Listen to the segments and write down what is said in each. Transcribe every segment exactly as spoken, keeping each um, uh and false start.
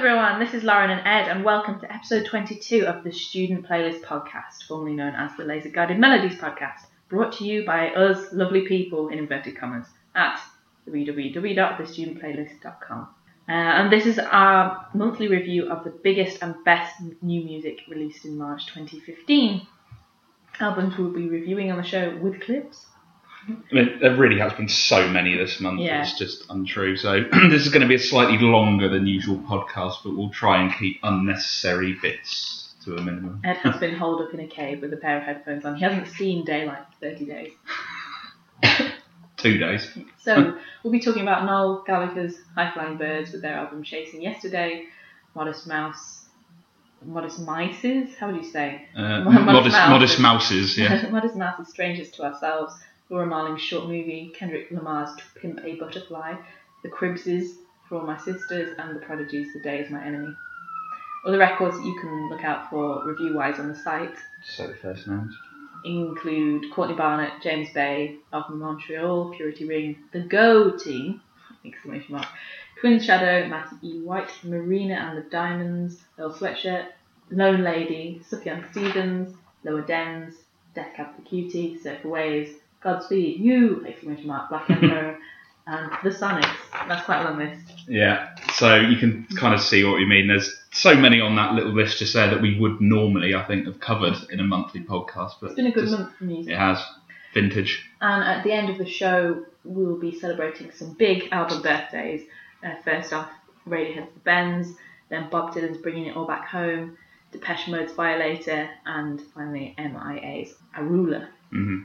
everyone, this is Lauren and Ed, and welcome to episode twenty-two of the Student Playlist Podcast, formerly known as the Laser Guided Melodies Podcast, brought to you by us lovely people, in inverted commas, at w w w dot the student playlist dot com. Uh, and this is our monthly review of the biggest and best new music released in March twenty fifteen. Albums we'll be reviewing on the show with clips. I mean, there really has been so many this month, yeah. It's just untrue. So this is going to be a slightly longer than usual podcast, but we'll try and keep unnecessary bits to a minimum. Ed has been holed up in a cave with a pair of headphones on. He hasn't seen daylight for thirty days. Two days. So we'll be talking about Noel Gallagher's High Flying Birds with their album Chasing Yesterday, Modest Mouse, Modest Mices, how would you say? Uh, modest, modest, Mouse. modest Mouses, yeah. Modest Mouses, Strangers to Ourselves, Laura Marling's short movie, Kendrick Lamar's To Pimp a Butterfly, The Cribses, For All My Sisters, and The Prodigy's The Day Is My Enemy. Other records that you can look out for review-wise on the site so the first names include Courtney Barnett, James Bay, Album Montreal, Purity Ring, The Go Team, exclamation mark, Twin Shadow, Matty E. White, Marina and the Diamonds, Earl Sweatshirt, Lone Lady, Sufjan Stevens, Lower Dens, Death Cab for Cutie, Surfer Waves, Godspeed, You! Exclamation mark, Black Emperor, and The Sonics. That's quite a long list. Yeah, so you can kind of see what we mean. There's so many on that little list just there that we would normally, I think, have covered in a monthly podcast. But it's been a good just, month for music. It has. Vintage. And at the end of the show, we'll be celebrating some big album birthdays. Uh, first off, Radiohead's The Bends, then Bob Dylan's Bringing It All Back Home, Depeche Mode's Violator, and finally M I A's Arula. Mm-hmm.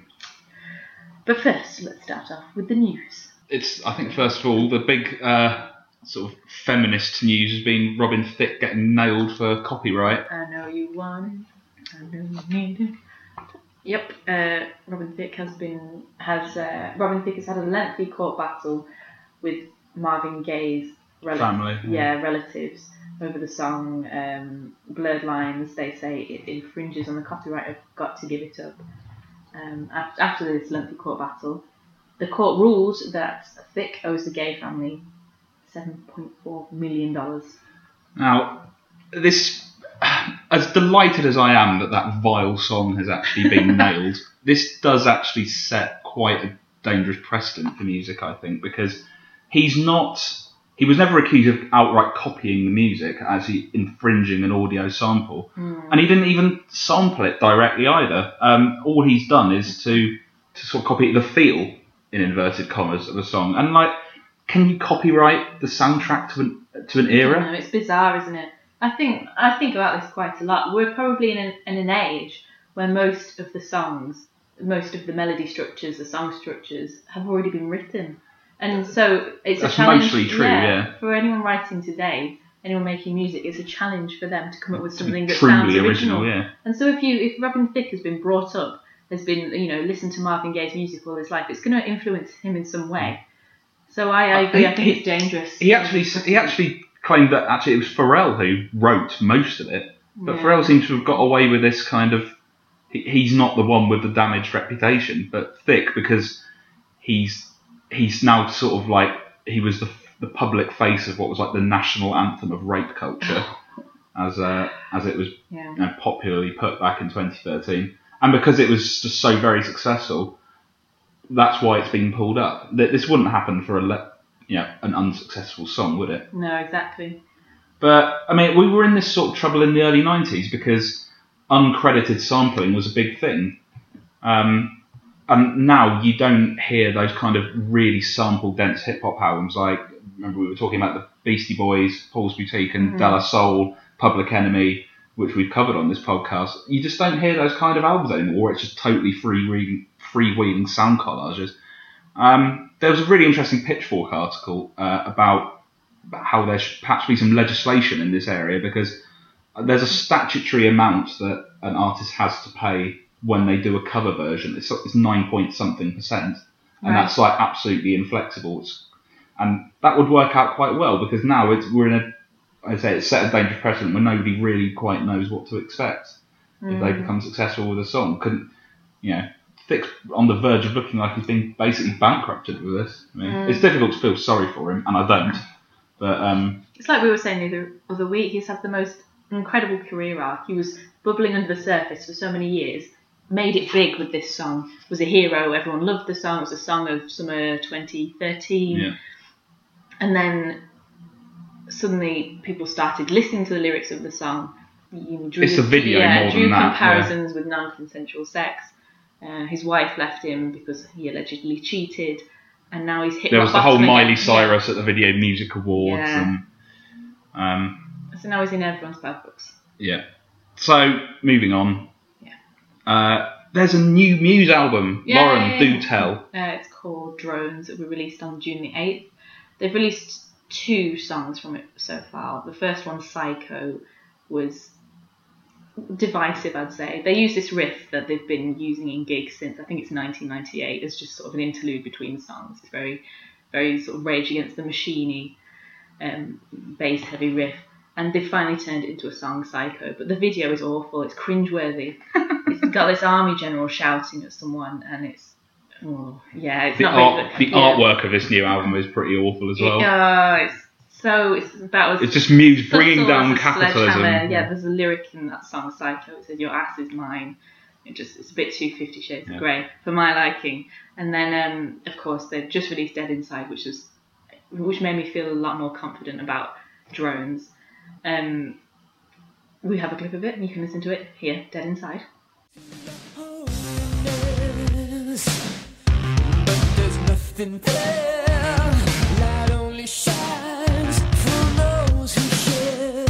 But first, let's start off with the news. It's, I think, first of all, the big uh, sort of feminist news has been Robin Thicke getting nailed for copyright. I know you want it. I know you need it. Yep, uh, Robin Thicke has been has uh, Robin Thicke has had a lengthy court battle with Marvin Gaye's rel- family. Yeah, yeah, relatives over the song um, Blurred Lines. They say it infringes on the copyright of Got to Give It Up. Um, after this lengthy court battle, the court rules that Thicke owes the Gaye family seven point four million dollars. Now, this, as delighted as I am that that vile song has actually been nailed, this does actually set quite a dangerous precedent for music, I think, because he's not, he was never accused of outright copying the music, actually infringing an audio sample. Mm. And he didn't even sample it directly either. Um, all he's done is to, to sort of copy the feel, in inverted commas, of a song. And, like, can you copyright the soundtrack to an, to an era? No, it's bizarre, isn't it? I think I think about this quite a lot. We're probably in an, in an age where most of the songs, most of the melody structures, the song structures, have already been written. And so it's That's a challenge. mostly true, yeah, yeah. For anyone writing today, anyone making music, it's a challenge for them to come up with something that truly sounds original. original. Yeah. And so if you, if Robin Thicke has been brought up, has been, you know, listened to Marvin Gaye's music all his life, it's going to influence him in some way. So I, I agree. I think he, it's dangerous. He actually, he actually claimed that actually it was Pharrell who wrote most of it, but Yeah. Pharrell seems to have got away with this kind of. He, he's not the one with the damaged reputation, but Thicke, because he's he's now sort of like he was the the public face of what was like the national anthem of rape culture, as uh, as it was Yeah. you know, popularly put back in twenty thirteen, and because it was just so very successful. That's why it's been pulled up. This wouldn't happen for a le- you know, an unsuccessful song, would it? No, exactly. But, I mean, we were in this sort of trouble in the early nineties because uncredited sampling was a big thing. Um, and now you don't hear those kind of really sample-dense hip-hop albums. Like, remember we were talking about the Beastie Boys, Paul's Boutique and Mm-hmm. De La Soul, Public Enemy, which we've covered on this podcast. You just don't hear those kind of albums anymore. It's just totally free-reading. freewheeling sound collages. Um, there was a really interesting Pitchfork article uh, about, about how there should perhaps be some legislation in this area because there's a statutory amount that an artist has to pay when they do a cover version. It's, it's nine point something percent, and Right. that's like absolutely inflexible. It's, and that would work out quite well because now it's, we're in a, I say it's set a dangerous precedent where nobody really quite knows what to expect Mm. if they become successful with a song. Couldn't, you know. Thicke's on the verge of looking like he's been basically bankrupted with this. I mean, Mm. it's difficult to feel sorry for him, and I don't. But um, it's like we were saying the other, other week. He's had the most incredible career arc. He was bubbling under the surface for so many years. Made it big with this song. Was a hero. Everyone loved the song. It was a song of summer twenty thirteen. Yeah. And then suddenly people started listening to the lyrics of the song. You know, drew, It's a video yeah, more drew than that, comparisons with non-consensual sex. Uh, his wife left him because he allegedly cheated, and now he's hit. There was the whole bottom Miley again. Cyrus yeah. at the Video Music Awards, Yeah. and um, so now he's in everyone's bad books. Yeah. So moving on. Yeah. Uh, there's a new Muse album. Yeah, Lauren, yeah, do yeah. tell. Uh, it's called Drones. It will be released on June the eighth. They've released two songs from it so far. The first one, Psycho, was divisive, I'd say. They use this riff that they've been using in gigs since, I think it's nineteen ninety-eight, as just sort of an interlude between songs. It's very, very sort of Rage Against the Machine-y, um, bass-heavy riff. And they finally turned it into a song, Psycho. But the video is awful. It's cringeworthy. It's got this army general shouting at someone, and it's, oh, yeah, it's The, not art, very the good. Yeah. artwork of this new album is pretty awful as well. Yeah, it's so it's about as It's just Muse bringing subtle down as a capitalism. sledgehammer. Yeah, there's a lyric in that song Psycho. It says "Your ass is mine." It just it's a bit too Fifty Shades Yeah. of Grey for my liking. And then um, of course they've just released Dead Inside, which was which made me feel a lot more confident about Drones. Um, we have a clip of it, and you can listen to it here. Dead Inside. But there's nothing there. Light only shines for those who share.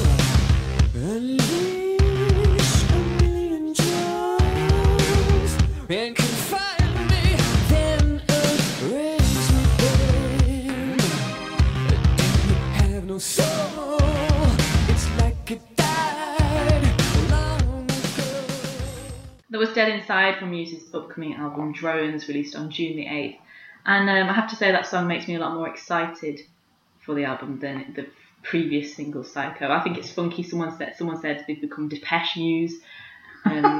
Unleash a million joys and confine me, then erase me, babe. Do you have no soul? It's like it died long ago. That was Dead Inside from Muse's upcoming album Drones, released on June the eighth. And um, I have to say that song makes me a lot more excited for the album than the previous single, Psycho. I think it's funky. Someone said someone said they've become Depeche Muse. Um,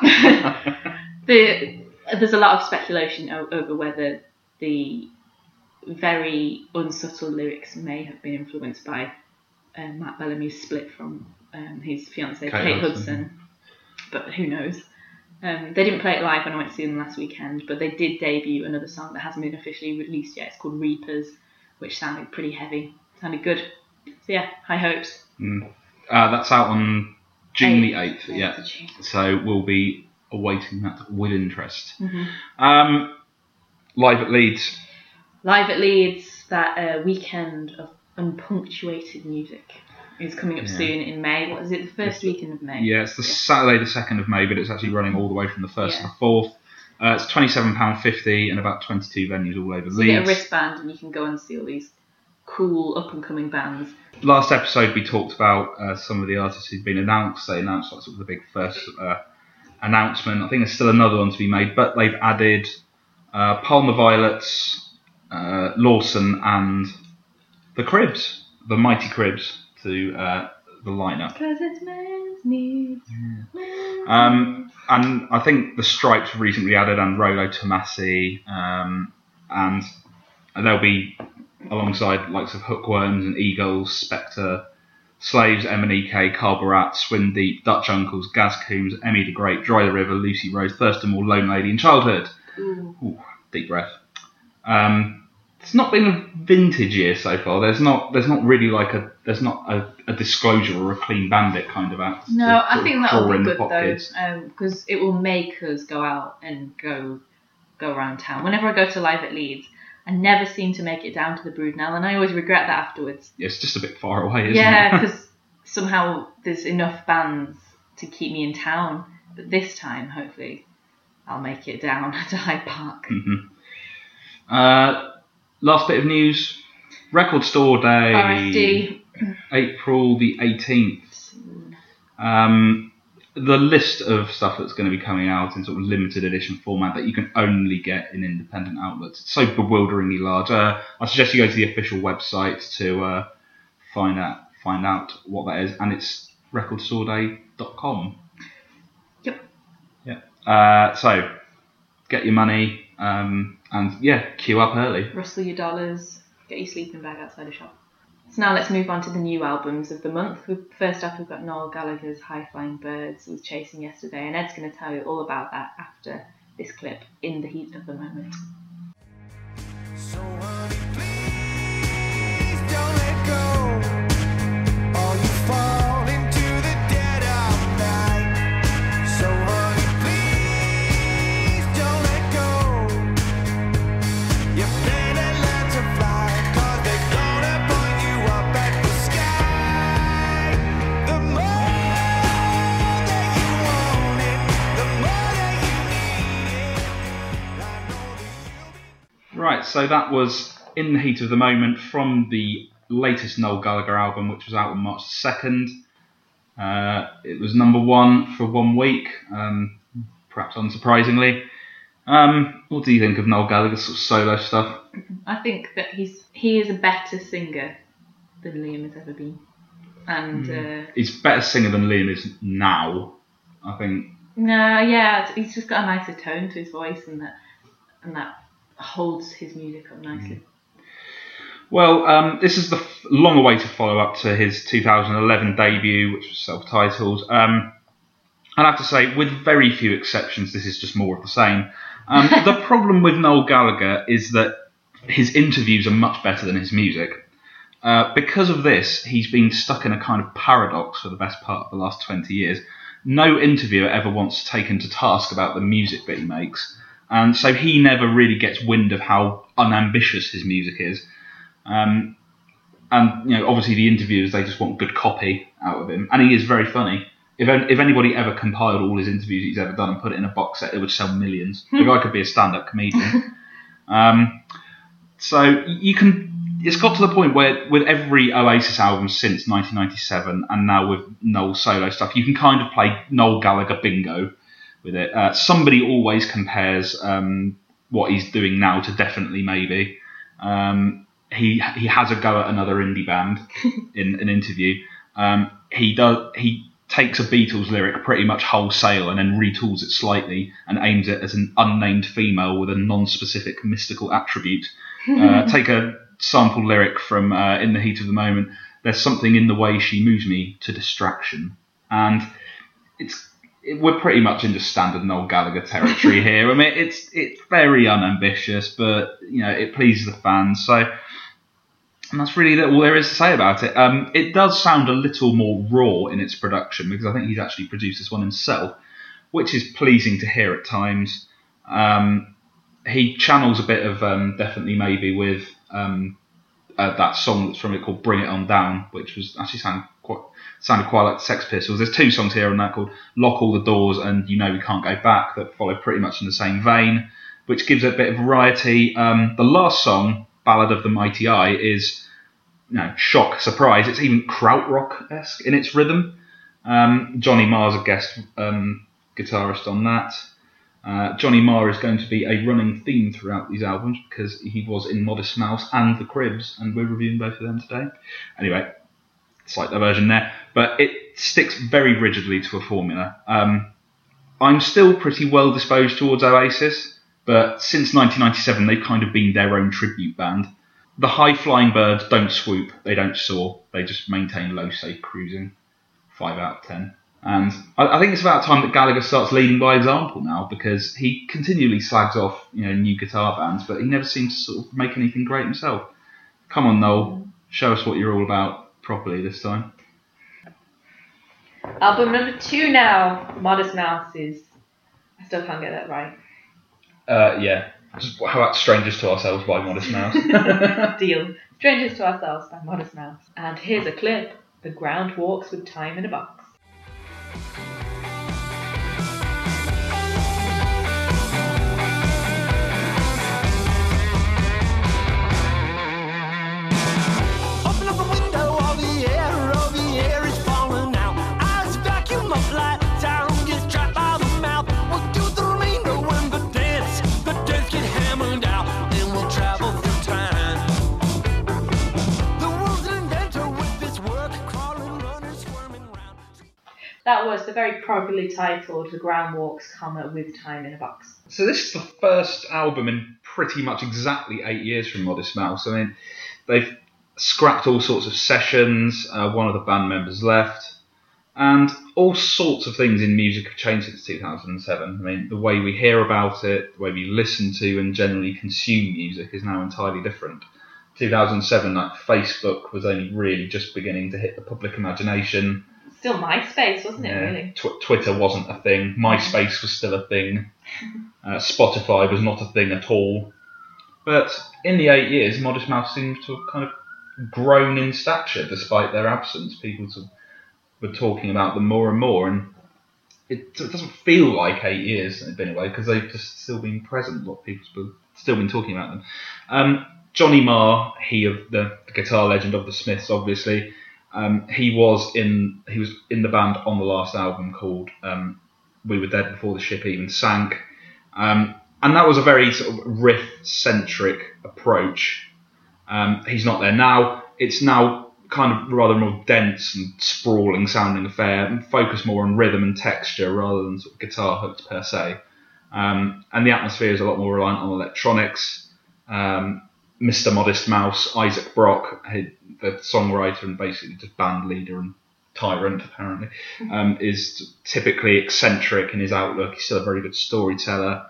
the, there's a lot of speculation o- over whether the very unsubtle lyrics may have been influenced by uh, Matt Bellamy's split from um, his fiancée Kate, Kate Hudson. Hudson. But who knows? Um, they didn't play it live when I went to see them last weekend, but they did debut another song that hasn't been officially released yet. It's called Reapers, which sounded pretty heavy. Sounded good. So yeah, high hopes. Mm. Uh, that's out on June the Eighth. eighth, yeah. Eighth of June. So we'll be awaiting that with interest. Mm-hmm. Um, live at Leeds. Live at Leeds, that uh, weekend of unpunctuated music is coming up Yeah. soon in May. What is it? The first weekend of May. Yeah, it's the Saturday the second of May, but it's actually running all the way from the first Yeah. to the fourth. Uh, it's twenty-seven pounds fifty and about twenty-two venues all over So Leeds. you get a wristband and you can go and see all these cool up and coming bands. Last episode we talked about uh, some of the artists who'd been announced. They announced like sort of the big first uh, announcement. I think there's still another one to be made, but they've added uh, Palmer Violets, uh, Lawson, and the Cribs, the Mighty Cribs, to uh, the lineup. Cause it's men's needs. Um, and I think the Stripes recently added and Rolo Tomasi, um, and they'll be alongside likes of Hookworms and Eagles, Spectre, Slaves, M and E K, Carbarat, Swim Deep, Dutch Uncles, Gaz Coombs, Emmy the Great, Dry the River, Lucy Rose, Thurston Moore, Lone Lady, and Childhood. Ooh. Ooh, deep breath. Um, it's not been a vintage year so far. There's not. There's not really like a. There's not a, a Disclosure or a Clean Bandit kind of act. No, to I sort think of that'll draw be in the good pop though, kids. because it will make us go out and go go around town. Whenever I go to Live at Leeds, I never seem to make it down to the Broodnell, and I always regret that afterwards. Yeah, it's just a bit far away, isn't Yeah, it? because somehow there's enough bands to keep me in town. But this time, hopefully, I'll make it down to Hyde Park. Mm-hmm. Uh, last bit of news. Record Store Day. R S D. April the eighteenth. Um, the list of stuff that's going to be coming out in sort of limited edition format that you can only get in independent outlets. It's so bewilderingly large. Uh, I suggest you go to the official website to uh, find out find out what that is, and it's record store day dot com. Yep. Yeah. Uh, so get your money, um, and yeah, queue up early. Rustle your dollars. Get your sleeping bag outside a shop. So now let's move on to the new albums of the month. First up, we've got Noel Gallagher's High Flying Birds with Chasing Yesterday, and Ed's going to tell you all about that after this clip, In the Heat of the Moment. So honey, please don't let go, or you fall into the dead of night. So honey, please don't let go. You better learn to fly, 'cause they're gonna point you up at the sky. The more that you want it, the more that you need it. I know that you'll be. Right, so that was In the Heat of the Moment from the latest Noel Gallagher album, which was out on March second. Uh, it was number one for one week, um, perhaps unsurprisingly. Um, what do you think of Noel Gallagher's sort of solo stuff? I think that he's he is a better singer than Liam has ever been. And, uh, He's a better singer than Liam is now, I think. no, yeah, it's- he's just got a nicer tone to his voice, and that and that holds his music up nicely. Well, um, this is the f- long-awaited follow-up to his two thousand eleven debut, which was self-titled. Um, I'd have to say, with very few exceptions, this is just more of the same. Um, the problem with Noel Gallagher is that his interviews are much better than his music. Uh, because of this, he's been stuck in a kind of paradox for the best part of the last twenty years. No interviewer ever wants to take him to task about the music that he makes, and so he never really gets wind of how unambitious his music is. Um, and you know, obviously the interviewers, they just want good copy out of him, and he is very funny. If if anybody ever compiled all his interviews he's ever done and put it in a box set, it would sell millions. The guy could be a stand-up comedian. um, so you can. It's got to the point where with every Oasis album since nineteen ninety-seven, and now with Noel's solo stuff, you can kind of play Noel Gallagher bingo with it. Uh, somebody always compares um, what he's doing now to Definitely Maybe. Um, he he has a go at another indie band in an interview. Um, he does he takes a Beatles lyric pretty much wholesale and then retools it slightly and aims it as an unnamed female with a non-specific mystical attribute. Uh, take a sample lyric from uh, In the Heat of the Moment. There's something in the way she moves me to distraction, and it's it, we're pretty much into standard Noel Gallagher territory here. I mean, it's it's very unambitious, but you know it pleases the fans. So. And that's really all there is to say about it. Um, it does sound a little more raw in its production because I think he's actually produced this one himself, which is pleasing to hear at times. Um, he channels a bit of um, Definitely Maybe with um, uh, that song that's from it called Bring It On Down, which was actually sounded quite, sounded quite like the Sex Pistols. There's two songs here on that called Lock All the Doors and You Know We Can't Go Back that follow pretty much in the same vein, which gives it a bit of variety. Um, the last song, Ballad of the Mighty Eye, is you know, shock, surprise. It's even krautrock-esque in its rhythm. Um, Johnny Marr's a guest um, guitarist on that. Uh, Johnny Marr is going to be a running theme throughout these albums because he was in Modest Mouse and The Cribs, and we're reviewing both of them today. Anyway, slight diversion there, but it sticks very rigidly to a formula. Um, I'm still pretty well disposed towards Oasis, but since nineteen ninety-seven they've kind of been their own tribute band. The high-flying birds don't swoop, they don't soar, they just maintain low, safe cruising. Five out of ten. And I, I think it's about time that Gallagher starts leading by example now, because he continually slags off, you know, new guitar bands, but he never seems to sort of make anything great himself. Come on, Noel, show us what you're all about properly this time. Album number two now, Modest Mouse is. I still can't get that right. Uh, yeah. How about Strangers to Ourselves by Modest Mouse? Deal. Strangers to Ourselves by Modest Mouse. And here's a clip. The ground walks with time in a box. Open up the window, all the air, all the air is falling out. Eyes vacuum up like sound gets trapped by the mouth. We'll do the remainder when the dance, the dance get hammered out. Then we'll travel through time. The world's an inventor with this work, crawling, running, squirming round. That was the very properly titled The Ground Walks, comma, with time in a box. So this is the first album in pretty much exactly eight years from Modest Mouse. I mean, they've scrapped all sorts of sessions. Uh, one of the band members left, and all sorts of things in music have changed since two thousand seven. I mean, the way we hear about it, the way we listen to and generally consume music is now entirely different. two thousand seven, like Facebook was only really just beginning to hit the public imagination. Still MySpace, wasn't it, Yeah. really? Tw- Twitter wasn't a thing. MySpace was still a thing. Uh, Spotify was not a thing at all. But in the eight years, Modest Mouse seems to have kind of grown in stature despite their absence. People sort of were talking about them more and more, and it, it doesn't feel like eight years they've been away because they've just still been present. A lot of people have still been talking about them. Um, Johnny Marr, he of the, the guitar legend of the Smiths, obviously. Um, he was in he was in the band on the last album called um, We Were Dead Before the Ship Even Sank, um, and that was a very sort of riff-centric approach. Um, he's not there now. It's now kind of rather more dense and sprawling sounding affair, and focused more on rhythm and texture rather than sort of guitar hooks per se. Um, and the atmosphere is a lot more reliant on electronics. Um, Mister Modest Mouse, Isaac Brock, the songwriter and basically just band leader and tyrant apparently, um, is typically eccentric in his outlook. He's still a very good storyteller.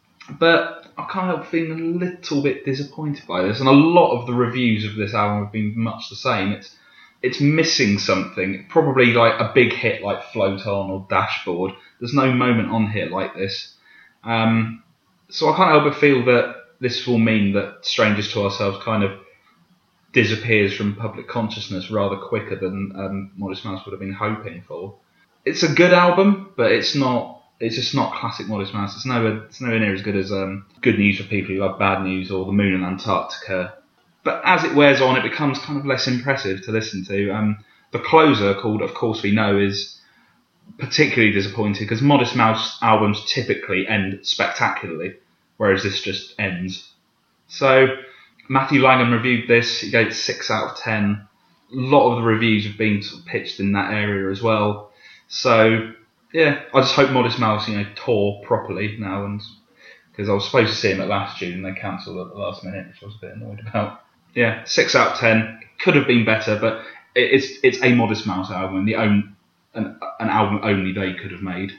But I can't help feeling a little bit disappointed by this, and a lot of the reviews of this album have been much the same. It's it's missing something, probably like a big hit like Float On or Dashboard. There's no moment on here like this. Um, so I can't help but feel that this will mean that Strangers to Ourselves kind of disappears from public consciousness rather quicker than um, Modest Mouse would have been hoping for. It's a good album, but it's not. It's just not classic Modest Mouse. It's nowhere. It's nowhere near as good as um, Good News for People Who Love Bad News or The Moon and Antarctica. But as it wears on, it becomes kind of less impressive to listen to. Um, the closer, called Of Course We Know, is particularly disappointing because Modest Mouse albums typically end spectacularly, whereas this just ends. So Matthew Langham reviewed this. He gave it six out of ten. A lot of the reviews have been sort of pitched in that area as well. So yeah, I just hope Modest Mouse, you know, tour properly now, and because I was supposed to see him at last June and they cancelled at the last minute, which I was a bit annoyed about. Yeah, six out of ten. Could have been better, but it's it's a Modest Mouse album, and the own an, an album only they could have made.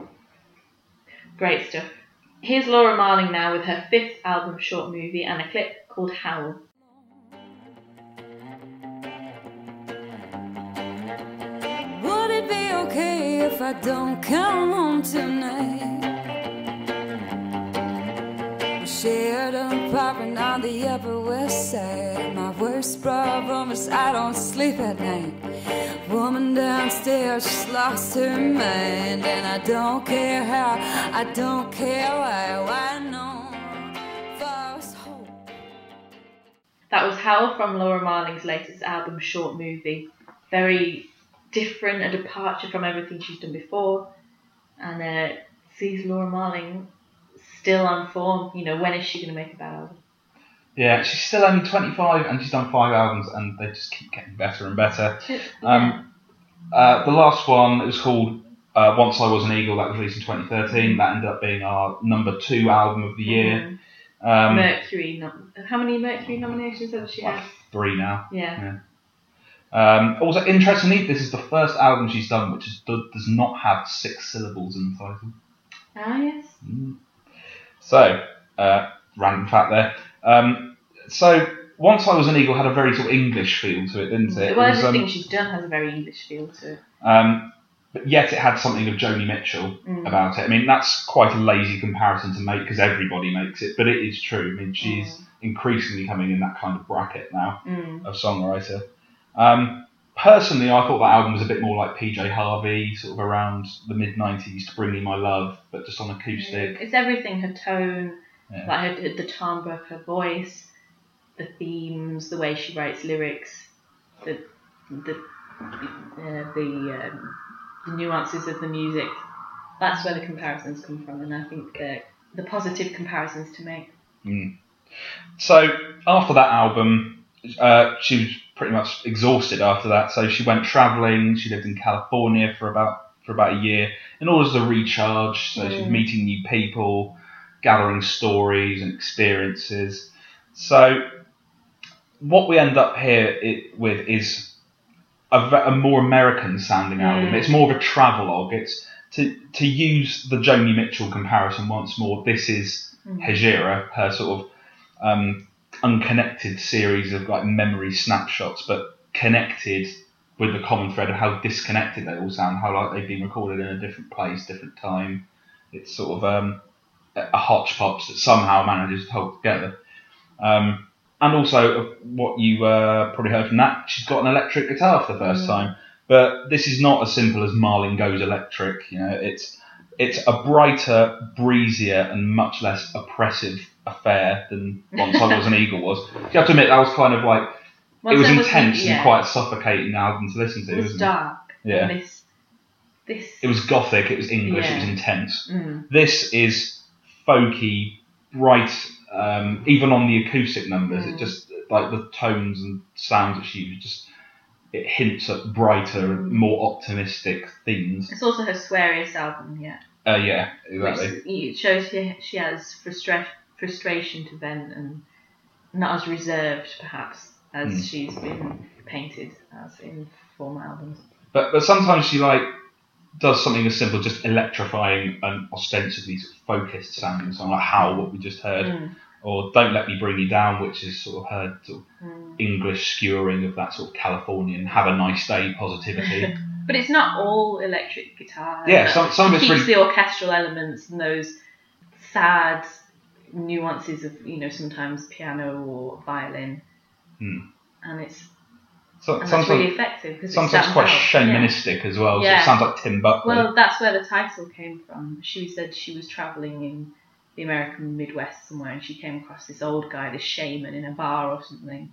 Great stuff. Here's Laura Marling now with her fifth album short movie and a clip called Howl. Would it be okay if I don't come home tonight? We shared an apartment on the Upper West Side. My worst problem is I don't sleep at night. Woman downstairs, she's lost her mind, and I don't care how, I don't care why, why no false hope. That was Howl from Laura Marling's latest album short movie. Very different, a departure from everything she's done before, and uh, sees Laura Marling still on form. You know, when is she going to make a bad album? Yeah, she's still only twenty-five and she's done five albums and they just keep getting better and better. Um, uh, the last one, it was called uh, Once I Was an Eagle, that was released in twenty thirteen. That ended up being our number two album of the year. Mm-hmm. Um, Mercury, nom- how many Mercury nominations has she had? Like three now. Yeah. yeah. Um, also, interestingly, this is the first album she's done which is, does not have six syllables in the title. Ah, yes. Mm. So, uh, random fact there. Um, so, Once I Was an Eagle had a very sort of English feel to it, didn't it? Well, it was, everything um, she's done has a very English feel to it. Um, but yet it had something of Joni Mitchell Mm. about it. I mean, that's quite a lazy comparison to make because everybody makes it, but it is true. I mean, she's Mm. increasingly coming in that kind of bracket now Mm. of songwriter. Um, personally, I thought that album was a bit more like P J Harvey, sort of around the mid nineties, To Bring Me My Love, but just on acoustic. It's everything, her tone, Yeah. like her, the timbre of her voice, the themes, the way she writes lyrics, the the uh, the, um, the nuances of the music. That's where the comparisons come from, and I think uh, the positive comparisons to make. Mm. So after that album, uh, she was pretty much exhausted after that. So she went travelling. She lived in California for about for about a year in order to recharge. So she's Mm. meeting new people, gathering stories and experiences. So what we end up here it, with is a, ve- a more American sounding album. Mm. It's more of a travelogue. It's to to use the Joni Mitchell comparison once more. This is Mm. Hejira, her sort of um, unconnected series of like memory snapshots, but connected with the common thread of how disconnected they all sound, how like they've been recorded in a different place, different time. It's sort of um, a hodgepodge that somehow manages to hold together. Um, and also, uh, what you uh, probably heard from that, she's got an electric guitar for the first Mm. time. But this is not as simple as Marlin Goes Electric. You know, it's it's a brighter, breezier, and much less oppressive affair than Once I Was an Eagle was. You have to admit that was kind of like Once it was I intense yeah. and quite a suffocating album to listen to. It was wasn't dark. it? Yeah. And this, this. It was gothic. It was English. Yeah. It was intense. Mm. This is folky, bright. Um, even on the acoustic numbers, Mm. it just like the tones and sounds that she uses, just it hints at brighter, Mm. more optimistic themes. It's also her sweariest album yet. Uh, yeah, exactly. Which it shows she, she has frustra- frustration to vent and not as reserved, perhaps, as Mm. she's been painted as in former albums. But but sometimes she like does something as simple, just electrifying and ostensibly sort of focused sounding song, like Howl, what we just heard, Mm. or Don't Let Me Bring You Down, which is sort of her sort of Mm. English skewering of that sort of Californian have a nice day positivity. But it's not all electric guitar. Yeah, some- some of She it's keeps really- the orchestral elements and those sad nuances of, you know, sometimes piano or violin. Hmm. And it's So, and that's sometimes really effective because sometimes it's quite out. shamanistic as well. So Yeah. it sounds like Tim Buckley. Well, that's where the title came from. She said she was travelling in the American Midwest somewhere, and she came across this old guy, this shaman, in a bar or something.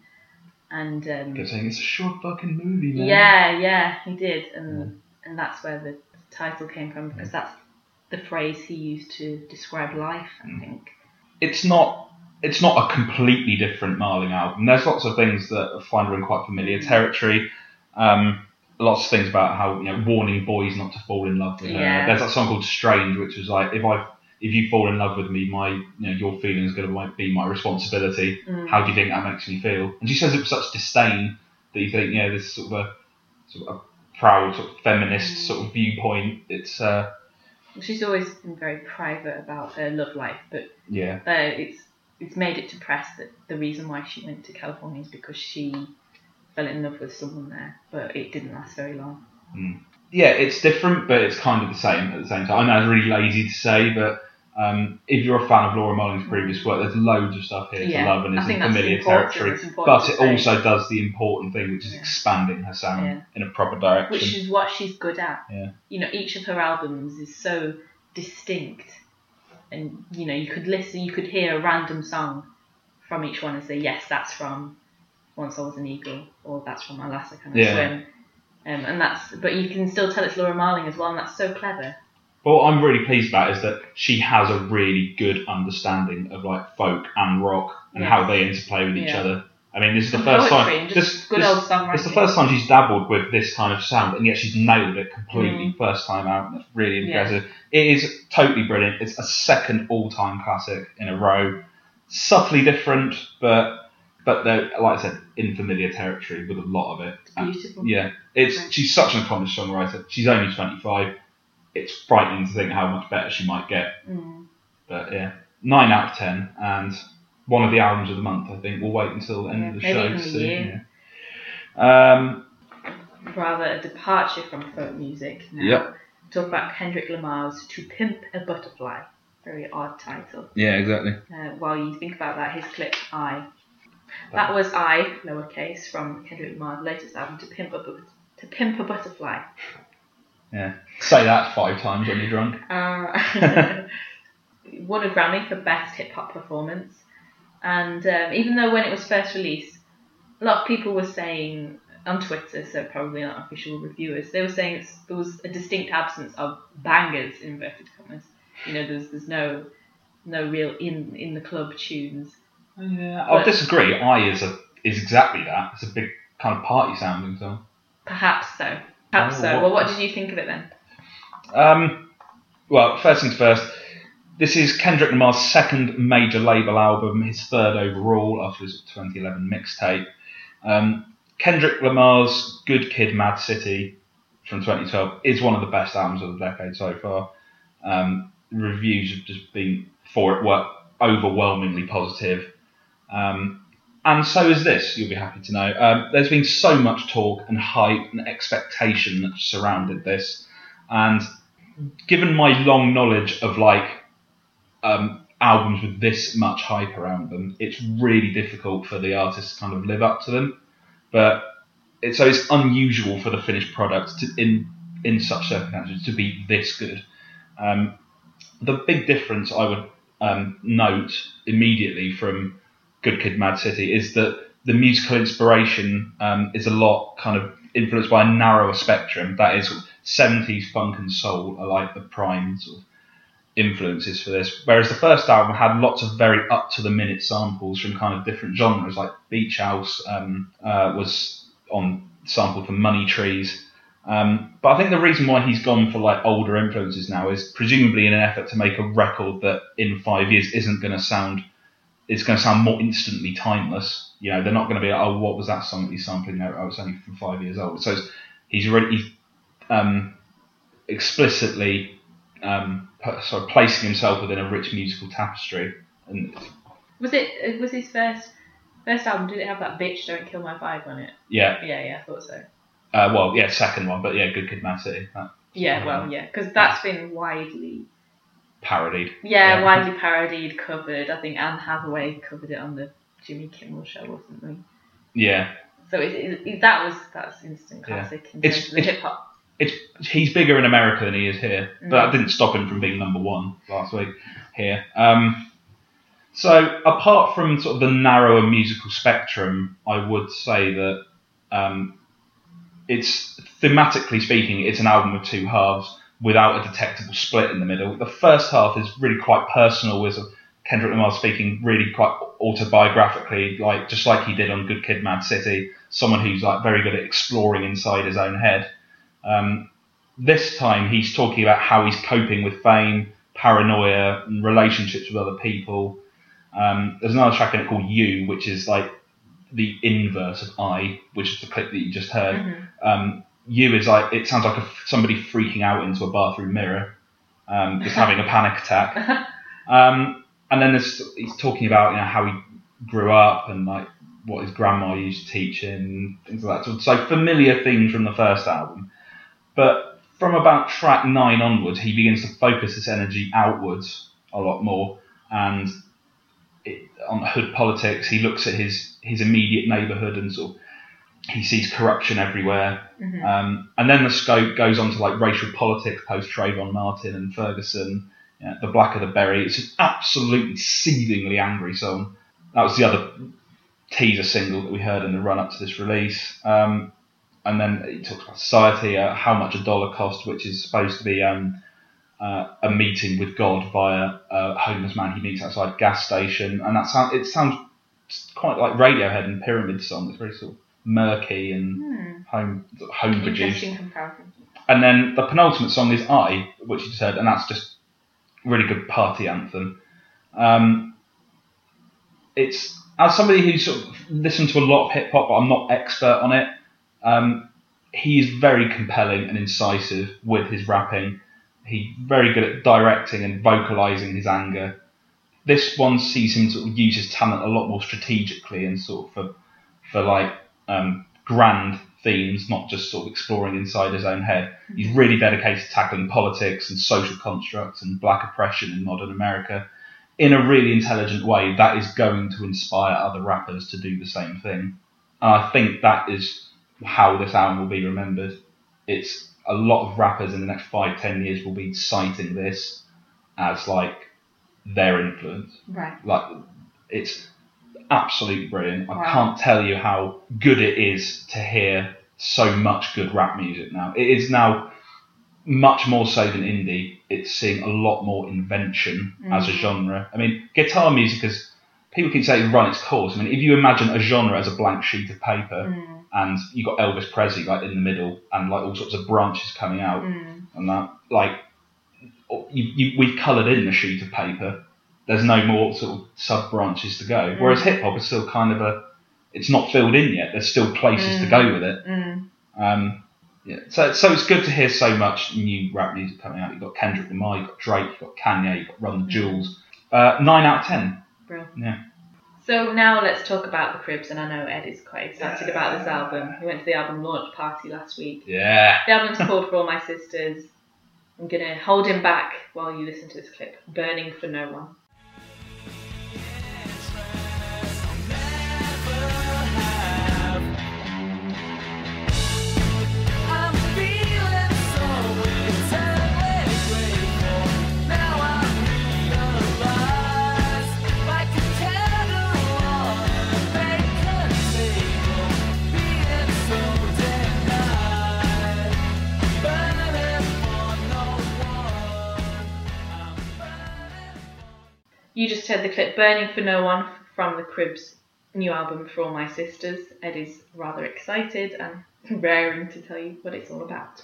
And um, Kept saying it's a short fucking movie, man. yeah, yeah, he did, and and that's where the title came from because that's the phrase he used to describe life. I think. It's not. It's not a completely different Marling album. There's lots of things that I find are in quite familiar territory. Um, lots of things about how, you know, warning boys not to fall in love with her. Yeah. There's that song called Strange, which was like, if I, if you fall in love with me, my, you know, your feeling is going to be my responsibility. Mm. How do you think that makes me feel? And she says it with such disdain that you think, yeah, this is sort of a, sort of a proud, sort of feminist Mm. sort of viewpoint. It's, uh, She's always been very private about her love life, but yeah. uh, it's it's made it to press that the reason why she went to California is because she fell in love with someone there, but it didn't last very long. Mm. Yeah, it's different, but it's kind of the same at the same time. I know it's really lazy to say, but um, if you're a fan of Laura Marling's previous work, there's loads of stuff here Yeah, to love and I is think in that's familiar important, territory. it's important But to it say. also does the important thing, which is Yeah. expanding her sound Yeah. in a proper direction. Which is what she's good at. Yeah. You know, each of her albums is so distinct, and you know, you could listen, you could hear a random song from each one and say, yes, that's from Once I Was an Eagle, or that's from Alaska Kind of Yeah. Swim. Um, and that's, but you can still tell it's Laura Marling as well, and that's so clever. But what I'm really pleased about is that she has a really good understanding of like folk and rock and Yes. how they interplay with each Yeah. other. I mean, this is the And first poetry time. and This, just good this- old songwriting. It's the first time she's dabbled with this kind of sound, and yet she's nailed it completely Mm. first time out. That's really Yeah. impressive. It is totally brilliant. It's a second all-time classic in a row. Subtly different, but but they're, like I said, in familiar territory with a lot of it. It's beautiful. Yeah, it's Right. she's such an accomplished songwriter. She's only twenty-five. It's frightening to think how much better she might get. Mm. But yeah, nine out of ten, and one of the albums of the month. I think we'll wait until the end Yeah, of the maybe show even to a see. year. Yeah. Um, Rather a departure from folk music now. Yep. Talk about Kendrick Lamar's To Pimp a Butterfly. Very odd title. yeah, exactly. Uh, while you think about that, his clip, I. That was I, lowercase, from Kendrick Lamar's latest album, To Pimp a, Bu- to Pimp a Butterfly. Yeah. Say that five times when you're drunk. Uh, won a Grammy for Best Hip Hop Performance. And um, even though when it was first released, a lot of people were saying on Twitter, so probably not official reviewers, they were saying it's, there was a distinct absence of bangers, in inverted commas. You know, there's there's no no real in in the club tunes. Yeah, I But- disagree. I is a is exactly that. It's a big kind of party sounding song. Perhaps so. Perhaps Oh, so. what- Well, what did you think of it then? Um, well, first things first. this is Kendrick Lamar's second major label album, his third overall after his twenty eleven mixtape. Um, Kendrick Lamar's Good Kid, Mad City from twenty twelve is one of the best albums of the decade so far. Um, reviews have just been, for it, were overwhelmingly positive. Um, and so is this, you'll be happy to know. Um, there's been so much talk and hype and expectation that surrounded this. And given my long knowledge of like um, albums with this much hype around them, it's really difficult for the artists to kind of live up to them. But it, so it's unusual for the finished product to, in in such circumstances to be this good. Um, the big difference I would um, note immediately from Good Kid, Mad City is that the musical inspiration um, is a lot kind of influenced by a narrower spectrum. That is, seventies funk and soul are like the prime sort of influences for this. Whereas the first album had lots of very up to the minute samples from kind of different genres, like Beach House um, uh, was on sampled from Money Trees. Um, but I think the reason why he's gone for like older influences now is presumably in an effort to make a record that in five years isn't going to sound, it's going to sound more instantly timeless. You know, they're not going to be like, oh, what was that song that he's sampling? No, I was only from five years old. So it's, he's already he's, um, explicitly um, sort of placing himself within a rich musical tapestry. And was it was his first first album? Did it have that "Bitch Don't Kill My Vibe" on it? Yeah, yeah, yeah. I thought so. Uh, well, yeah, second one, but yeah, Good Kid, Mad City. That, yeah, well, um, yeah, because that's been widely parodied. Yeah, yeah, widely parodied, covered. I think Anne Hathaway covered it on the Jimmy Kimmel show or something. Yeah. So it, it, it, that was that's instant classic yeah. in terms of hip hop. It's he's bigger in America than he is here, but mm. that didn't stop him from being number one last week here. Um, so apart from sort of the narrower musical spectrum, I would say that um, it's thematically speaking, it's an album with two halves without a detectable split in the middle. The first half is really quite personal, with Kendrick Lamar speaking really quite autobiographically, like just like he did on Good Kid, Mad City. Someone who's like very good at exploring inside his own head. Um, this time he's talking about how he's coping with fame, paranoia, and relationships with other people. Um, there's another track in it called You, which is like the inverse of I, which is the clip that you just heard. Mm-hmm. Um, you is like, it sounds like a, somebody freaking out into a bathroom mirror, um, just having a panic attack. Um, and then there's, he's talking about, you know, how he grew up and like what his grandma used to teach him, things like that. So, so familiar themes from the first album. But from about track nine onwards, he begins to focus his energy outwards a lot more. And it, on hood politics, he looks at his, his immediate neighbourhood and sort of he sees corruption everywhere. Mm-hmm. Um, and then the scope goes on to like racial politics post Trayvon Martin and Ferguson, you know, The Blacker the Berry. It's an absolutely seethingly angry song. That was the other teaser single that we heard in the run up to this release. Um, and then he talks about society, uh, how much a dollar cost, which is supposed to be um, uh, a meeting with God via a homeless man he meets outside a gas station. And that sound, it sounds quite like Radiohead and Pyramid song. It's very sort of murky and hmm. home home produced. Interesting comparison. And then the penultimate song is I, which you just heard, and that's just a really good party anthem. Um, it's as somebody who sort of listened to a lot of hip hop, but I'm not expert on it. Um, he is very compelling and incisive with his rapping. He's very good at directing and vocalising his anger. This one sees him sort of use his talent a lot more strategically and sort of for, for like um, grand themes, not just sort of exploring inside his own head. He's really dedicated to tackling politics and social constructs and black oppression in modern America in a really intelligent way that is going to inspire other rappers to do the same thing. And I think that is how this album will be remembered. It's a lot of rappers in the next five, ten years will be citing this as like their influence. Right. Like it's absolutely brilliant. I wow. can't tell you how good it is to hear so much good rap music now. It is now much more so than indie. It's seeing a lot more invention mm. as a genre. I mean, guitar music is, people keep saying run its course. I mean, if you imagine a genre as a blank sheet of paper mm. and you got Elvis Presley like in the middle and like all sorts of branches coming out mm. and that, like you, you, we've coloured in the sheet of paper. There's no more sort of sub branches to go. Mm. Whereas hip hop is still kind of a, it's not filled in yet. There's still places mm. to go with it. Mm. Um, yeah. So so it's good to hear so much new rap music coming out. You've got Kendrick Lamar, you've got Drake, you've got Kanye, you've got Run the Jewels. Uh, nine out of ten. Brilliant. Yeah. So now let's talk about the Cribs, and I know Ed is quite excited about this album. We went to the album launch party last week. Yeah. The album's called For All My Sisters. I'm going to hold him back while you listen to this clip. Burning for No One. You just heard the clip Burning for No One from the Cribs' new album For All My Sisters. Ed is rather excited and raring to tell you what it's all about.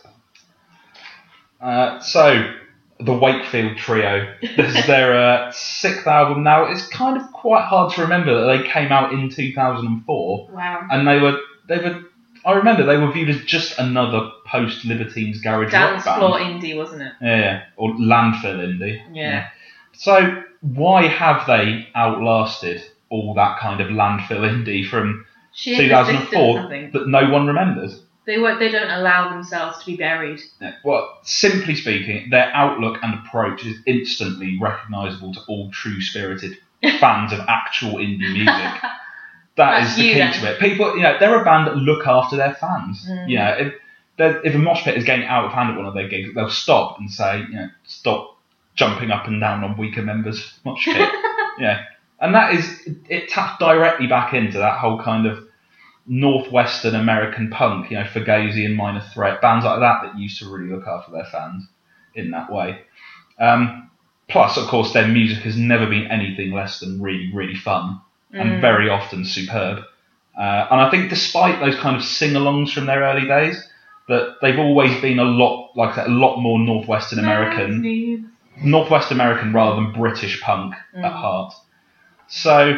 Uh, so, the Wakefield Trio. This is their uh, sixth album now. It's kind of quite hard to remember that they came out in two thousand four. Wow. And they were, they were, I remember they were viewed as just another post-Libertines garage Dance rock floor band. indie, wasn't it? Yeah, yeah, or landfill indie. Yeah. So, why have they outlasted all that kind of landfill indie from Sheer two thousand four persistence, I think. that no one remembers? They won't, they don't allow themselves to be buried. Yeah. Well, simply speaking, their outlook and approach is instantly recognisable to all true-spirited fans of actual indie music. That That's is the you key then. to it. People, you know, they're a band that look after their fans. Mm. You know, if they're- if a mosh pit is getting out of hand at one of their gigs, they'll stop and say, you know, stop jumping up and down on weaker members' mosh pit. Yeah, and that is it taps directly back into that whole kind of northwestern American punk, you know, Fugazi and Minor Threat, bands like that that used to really look after their fans in that way. Um, plus, of course, their music has never been anything less than really, really fun and Mm. very often superb. Uh, and I think despite those kind of sing-alongs from their early days, that they've always been a lot, like I said, a lot more northwestern American, Northwest American rather than British punk Mm. at heart. So,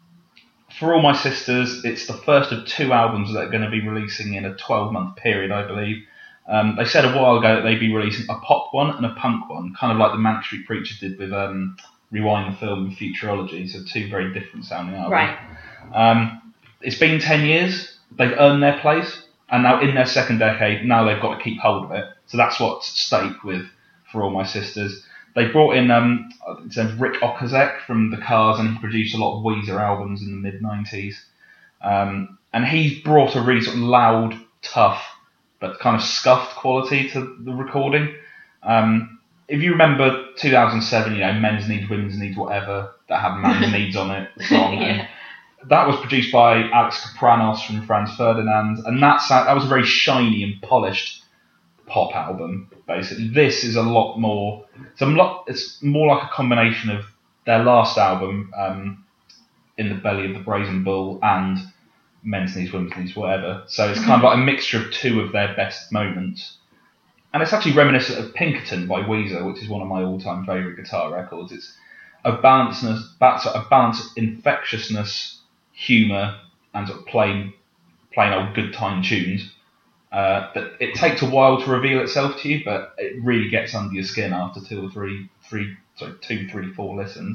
For All My Sisters, it's the first of two albums that are going to be releasing in a twelve-month period, I believe. Um, they said a while ago that they'd be releasing a pop one and a punk one, kind of like the Manic Street Preachers did with um, Rewind the Film and Futurology, so two very different sounding albums. Right. Um, it's been ten years, they've earned their place, and now in their second decade, now they've got to keep hold of it. So that's what's at stake with For All My Sisters. They brought in um, it's named Rick Ocasek from The Cars, and he produced a lot of Weezer albums in the mid nineties. Um, and he's brought a really sort of loud, tough, but kind of scuffed quality to the recording. Um, if you remember two thousand seven, you know, Men's Needs, Women's Needs, whatever, that had Man's Needs on it, the song. Yeah. And that was produced by Alex Kapranos from Franz Ferdinand, and that, sound, that was a very shiny and polished pop album, basically. This is a lot more, it's, a lot, it's more like a combination of their last album, um, In the Belly of the Brazen Bull, and Men's Needs, Women's Needs, whatever. So it's kind of like a mixture of two of their best moments. And it's actually reminiscent of Pinkerton by Weezer, which is one of my all-time favourite guitar records. It's a balanceness, a balance of infectiousness, humour, and sort of plain, plain old good time tunes. Uh, that it takes a while to reveal itself to you, but it really gets under your skin after two or three, three, sorry, two, three, four listens.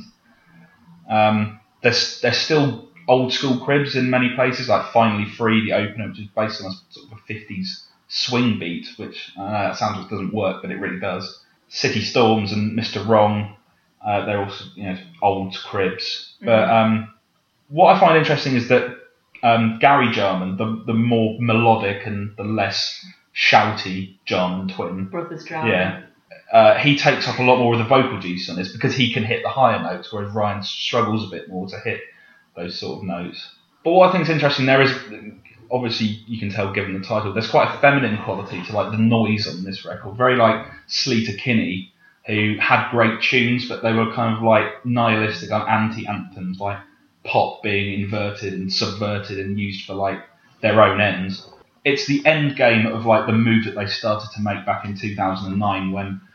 Um, there's there's still old school Cribs in many places, like Finally Free, the opener, which is based on a sort of a fifties swing beat, which uh, that sounds like it doesn't work, but it really does. City Storms and Mister Wrong, uh, they're also, you know, old Cribs. Mm-hmm. But um, what I find interesting is that Um, Gary Jarman, the the more melodic and the less shouty Jarman twin, Brothers Jarman. yeah, uh, he takes up a lot more of the vocal juice on this because he can hit the higher notes, whereas Ryan struggles a bit more to hit those sort of notes. But what I think is interesting there is, obviously you can tell given the title, there's quite a feminine quality to like the noise on this record, very like Sleater Kinney, who had great tunes, but they were kind of like nihilistic, like anti-anthems, like pop being inverted and subverted and used for like their own ends. It's the end game of like the move that they started to make back in two thousand nine when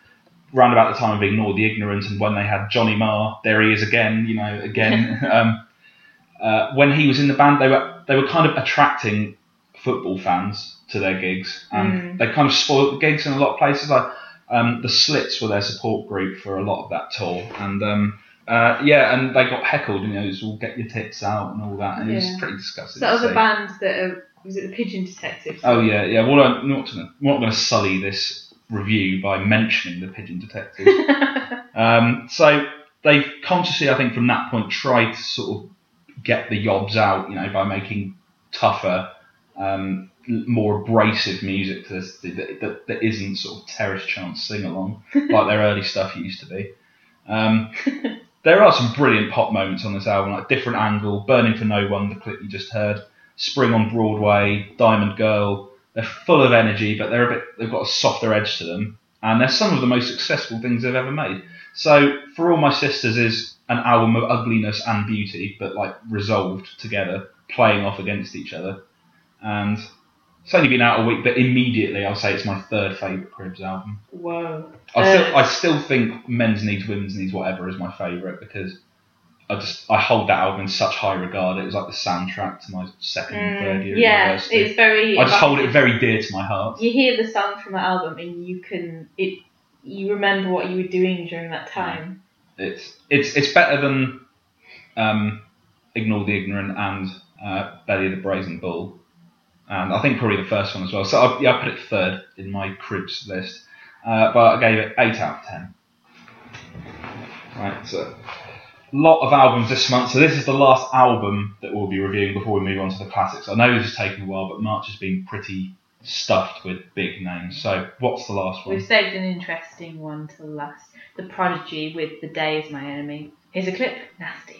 round about the time of Ignore the Ignorant, and when they had Johnny Marr, there he is again, you know, again. um, uh, when he was in the band, they were they were kind of attracting football fans to their gigs, and Mm. they kind of spoiled the gigs in a lot of places. Like um, the Slits were their support group for a lot of that tour, and um, uh, yeah, and they got heckled. You know, it was all get your tits out and all that, and it was Yeah. pretty disgusting. So that was to a see. band that are, was it the Pigeon Detectives? Oh yeah, yeah. Well, I'm not gonna, I'm not going to sully this review by mentioning the Pigeon Detectives. um, so they've consciously, I think, from that point, tried to sort of get the yobs out, you know, by making tougher, um, l- more abrasive music to this that, that, that isn't sort of terrace chant sing along like their early stuff used to be. Um, there are some brilliant pop moments on this album, like Different Angle, Burning for No One, the clip you just heard, Spring on Broadway, Diamond Girl. They're full of energy, but they're a bit, they've got a softer edge to them, and they're some of the most successful things they've ever made. So For All My Sisters is an album of ugliness and beauty, but like resolved together, playing off against each other. And it's only been out a week, but immediately I'll say it's my third favourite Cribs album. Whoa. I Uh, still, I still think Men's Needs, Women's Needs, Whatever is my favourite, because I just I hold that album in such high regard. It was like the soundtrack to my second and third year Mm, yeah, at university. it's very. I just hold it very dear to my heart. You hear the songs from the album, and you can it. You remember what you were doing during that time. It's it's it's better than um, Ignore the Ignorant and uh, Belly of the Brazen Bull, and I think probably the first one as well. So I, yeah, I put it third in my Cribs list, uh, but I gave it eight out of ten. Right, so. Lot of albums this month, so this is the last album that we'll be reviewing before we move on to the classics. I know this has taken a while, but March has been pretty stuffed with big names. So what's the last one? We've saved an interesting one to last. The Prodigy with The Day Is My Enemy. Here's a clip. Nasty.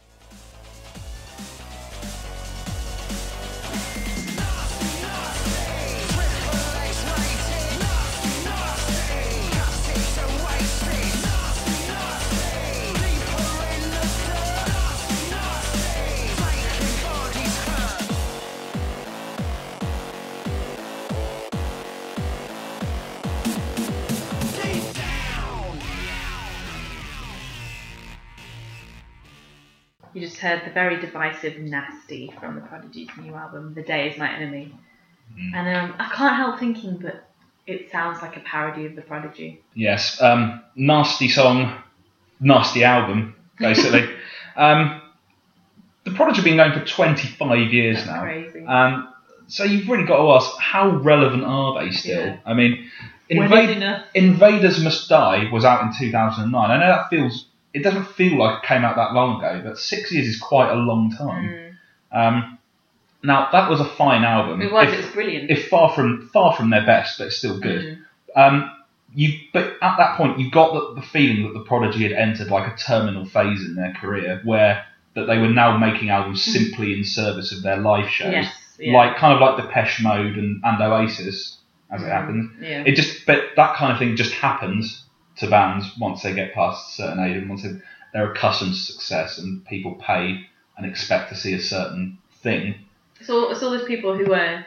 You just heard the very divisive Nasty from the Prodigy's new album, The Day Is My Enemy. Mm. And um, I can't help thinking, but it sounds like a parody of the Prodigy. Yes, um, nasty song, nasty album, basically. um, the Prodigy have been going for twenty-five years That's now. crazy. Um, so you've really got to ask, how relevant are they still? Yeah. I mean, When Invade- is enough? Invaders Must Die was out in two thousand nine. I know that feels, it doesn't feel like it came out that long ago, but six years is quite a long time. Mm. Um, now, that was a fine album. It was, If- it was brilliant. if far from far from their best, but still good. Mm. Um, you, but at that point, you got the, the feeling that the Prodigy had entered like a terminal phase in their career, where that they were now making albums simply in service of their live shows, Yes, yeah. like kind of like Depeche Mode and, and Oasis, as it happens. Yeah. It just, but that kind of thing just happens to bands once they get past a certain age and once they- they're accustomed to success and people pay and expect to see a certain thing. So it's all those people who were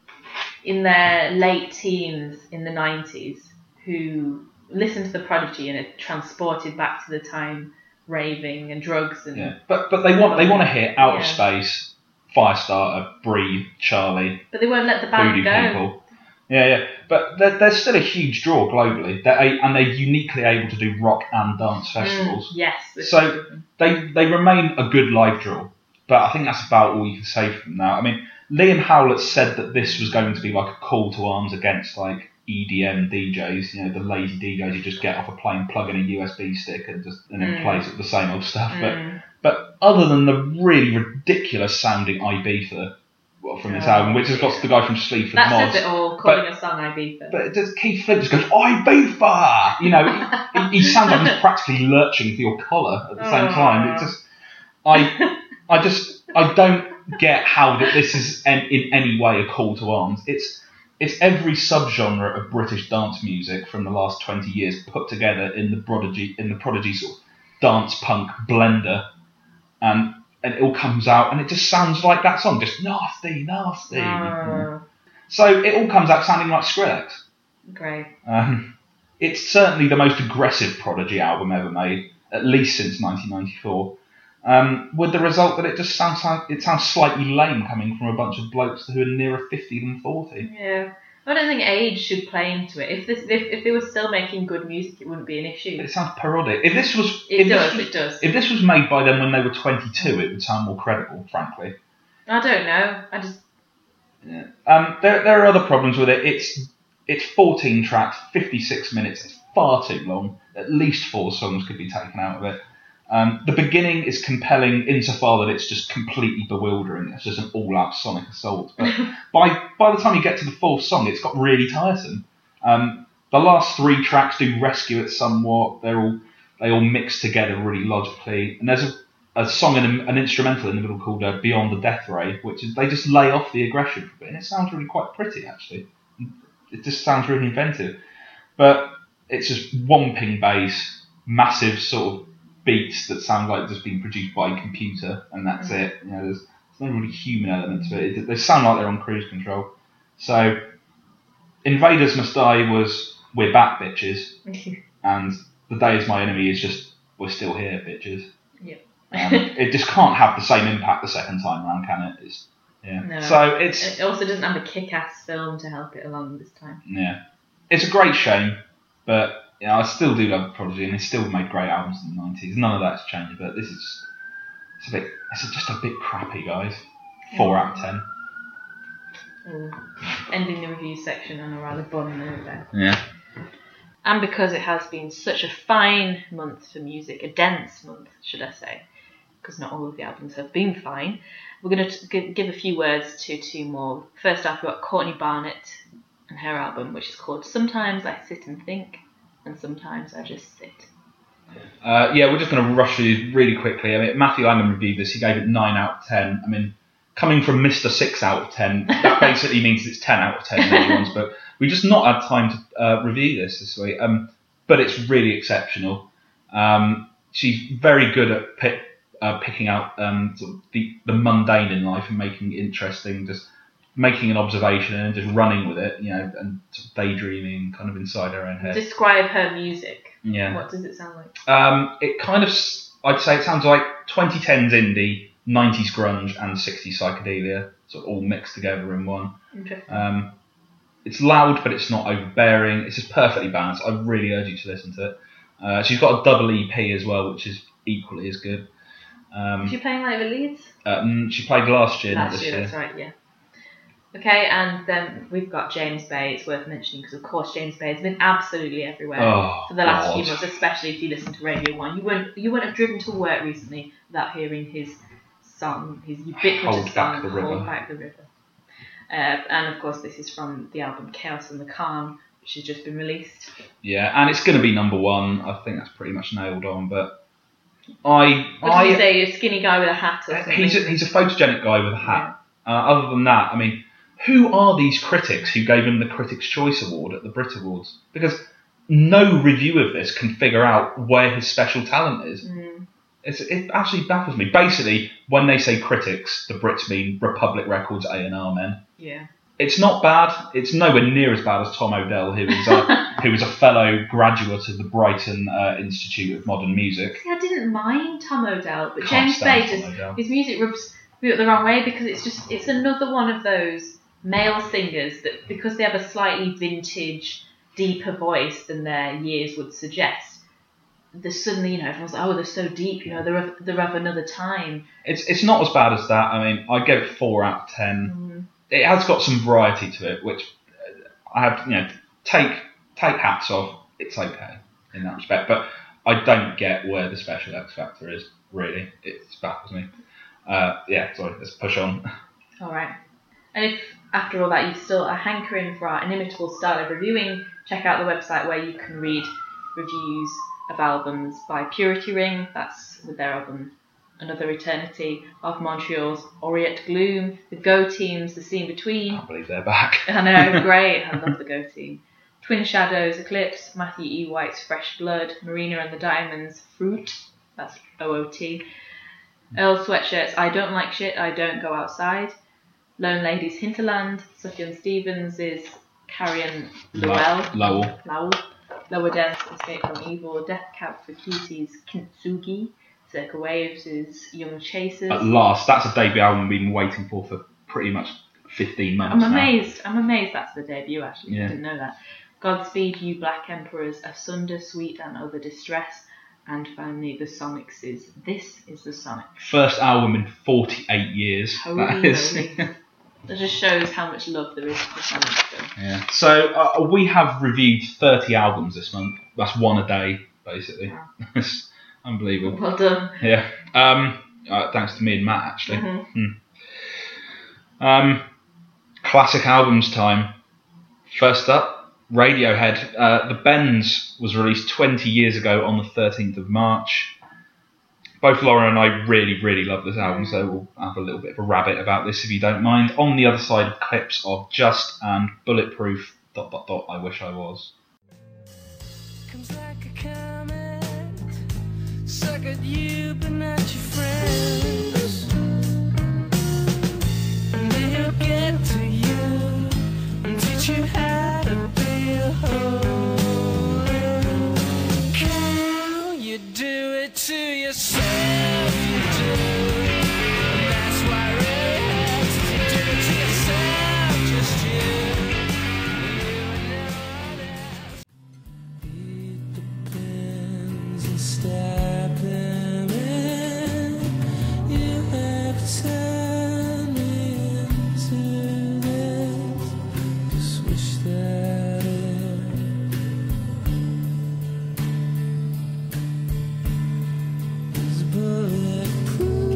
in their late teens in the nineties who listened to the Prodigy and are transported back to the time raving and drugs and Yeah, but but they want they want to hear Out of Yeah. Space, Firestarter, Breathe, Charlie, but they won't let the band Voodoo go. People. Yeah, yeah, but they're, they're still a huge draw globally. They're a, and they're uniquely able to do rock and dance festivals. Mm, yes. this So is- they they remain a good live draw. But I think that's about all you can say for them now. I mean, Liam Howlett said that this was going to be like a call to arms against like E D M D Js, you know, the lazy D Js who just get off a plane, plug in a U S B stick and just and then Mm. plays the same old stuff. Mm. But but other than the really ridiculous sounding Ibiza well, from this Oh, album, which has got the guy from Sleaford that Mods. says it all, calling a song Ibiza. But it just, Keith Flint just goes, Ibiza! You know, he, he, he sounds like he's practically lurching for your collar at the same Aw. time. It just, I, I just, I don't get how that this is in, in any way a call to arms. It's, it's every subgenre of British dance music from the last twenty years put together in the Prodigy, in the Prodigy sort of dance punk blender, and and it all comes out and it just sounds like that song, just nasty, nasty. Oh, So it all comes out sounding like Skrillex. great. Um, it's certainly the most aggressive Prodigy album ever made, at least since nineteen ninety-four. Um, with the result that it just sounds like, it sounds slightly lame coming from a bunch of blokes who are nearer fifty than forty. Yeah. I don't think age should play into it. If this, if, if they were still making good music, it wouldn't be an issue. It sounds parodic. If this was, It if does, this was, it does. If this was made by them when they were twenty-two, it would sound more credible, frankly. I don't know. I just... Yeah. Um, there, there are other problems with it. It's, it's fourteen tracks, fifty-six minutes. It's far too long. At least four songs could be taken out of it. Um, the beginning is compelling insofar that it's just completely bewildering. It's just an all-out sonic assault. But by by the time you get to the fourth song, it's got really tiresome. Um, the last three tracks do rescue it somewhat. They're all they all mix together really logically. And there's a, a song and an instrumental in the middle called uh, "Beyond the Death Ray," which is they just lay off the aggression for a bit, and it sounds really quite pretty actually. It just sounds really inventive. But it's just whomping bass, massive sort of beats that sound like just being produced by a computer, and that's mm. it. You know, there's, there's no really human element to it. it. They sound like they're on cruise control. So, Invaders Must Die was "We're Back, Bitches," and "The Day Is My Enemy" is just "We're Still Here, Bitches." Yeah. um, it just can't have the same impact the second time around, can it? It's, yeah. No. So it's. It also doesn't have a kick-ass film to help it along this time. Yeah. It's a great shame, but. Yeah, I still do love Prodigy, and they still made great albums in the nineties. None of that's changed, but this is it's a bit, it's just a bit crappy, guys. Four out of ten. Ooh. Ending the review section on a rather bum note there. Yeah. And because it has been such a fine month for music, a dense month, should I say, because not all of the albums have been fine, we're going to g- give a few words to two more. First off, we've got Courtney Barnett and her album, which is called "Sometimes I Sit and Think." And sometimes I just sit. Uh, yeah, we're just going to rush through really quickly. I mean, Matthew Langdon reviewed this. He gave it nine out of ten. I mean, coming from Mister six out of ten, that basically means it's ten out of ten in anyone's book. We just not had time to uh, review this this week. Um, but it's really exceptional. Um, she's very good at pick, uh, picking out um, sort of the, the mundane in life and making it interesting, just making an observation and just running with it, you know, and sort of daydreaming kind of inside her own head. Describe her music. Yeah. What does it sound like? Um, it kind of, I'd say it sounds like twenty tens indie, nineties grunge, and sixties psychedelia, sort of all mixed together in one. Interesting. Um, it's loud, but it's not overbearing. It's just perfectly balanced. I really urge you to listen to it. Uh, she's got a double E P as well, which is equally as good. Um, is she playing live at Leeds? Uh, she played last year, last not this year, year. That's right, yeah. Okay, and then we've got James Bay. It's worth mentioning because, of course, James Bay has been absolutely everywhere oh, for the last God. few months, especially if you listen to Radio One. You won't, you won't have driven to work recently without hearing his song, his ubiquitous Hold song, Back the River. Hold Back the River. Uh, and, of course, this is from the album Chaos and the Calm, which has just been released. Yeah, and it's going to be number one. I think that's pretty much nailed on, but I... What I, did you say, a skinny guy with a hat or something? He's a, he's a photogenic guy with a hat. Yeah. Uh, other than that, I mean... Who are these critics who gave him the Critics' Choice Award at the Brit Awards? Because no review of this can figure out where his special talent is. Mm. It's, it actually baffles me. Basically, when they say critics, the Brits mean Republic Records A and R men. Yeah. It's not bad. It's nowhere near as bad as Tom Odell, who is a, who is a fellow graduate of the Brighton uh, Institute of Modern Music. See, I didn't mind Tom Odell, but Can't James stand Bay Tom just Odell. his music rubs me up the wrong way because it's just it's another one of those male singers that because they have a slightly vintage, deeper voice than their years would suggest, they're suddenly, you know, everyone's like, oh, they're so deep, you know, they're of, they're of another time. It's it's not as bad as that. I mean, I give it four out of ten. Mm. It has got some variety to it, which I have, you know, take take hats off. It's okay in that respect, but I don't get where the special X factor is. Really, it baffles me. Uh, yeah, sorry, let's push on. All right. And if, after all that, you still are hankering for our inimitable style of reviewing, check out the website where you can read reviews of albums by Purity Ring, that's with their album Another Eternity, of Montreal's Aureate Gloom, the Go Teams, The Scene Between. I can't believe they're back. I know, great, I love the Go Team. Twin Shadows, Eclipse, Matthew E. White's Fresh Blood, Marina and the Diamonds, Fruit, that's O O T. Earl Sweatshirt's I Don't Like Shit, I Don't Go Outside. Lone Ladies Hinterland, Sufjan Stevens' Carrion Lowell. Lowell. Lowell. Lower Death, Escape from Evil, Death Cab for Cutie's Kintsugi, Circa Waves' Young Chasers. At last, that's a debut album we've been waiting for for pretty much fifteen months I'm now. amazed. I'm amazed that's the debut. Actually, Yeah. I didn't know that. Godspeed You Black Emperors, Asunder, Sweet and Other Distress, and finally the Sonics' This Is the Sonic. First album in forty-eight years. Holy That is- moly. That just shows how much love there is for Sonic. So. Yeah. So uh, we have reviewed thirty albums this month. That's one a day, basically. Wow. It's unbelievable. Well done. Yeah. Um, uh, thanks to me and Matt, actually. Mhm. Hmm. Um, classic albums time. First up, Radiohead. Uh, The Bends was released twenty years ago on the thirteenth of March. Both Laura and I really, really love this album, so we'll have a little bit of a rabbit about this if you don't mind. On the other side of clips of Just and Bulletproof, dot, dot, dot, I Wish I Was. Comes like a comet, suck at you but not your friends. And then he'll get to you and teach you how to be a hoe. Can you do it to yourself? You do. And that's why it really hurts to do it to yourself, just you. You and no one else. It depends and stab them in. You have turned me into this. Just wish that it was bulletproof.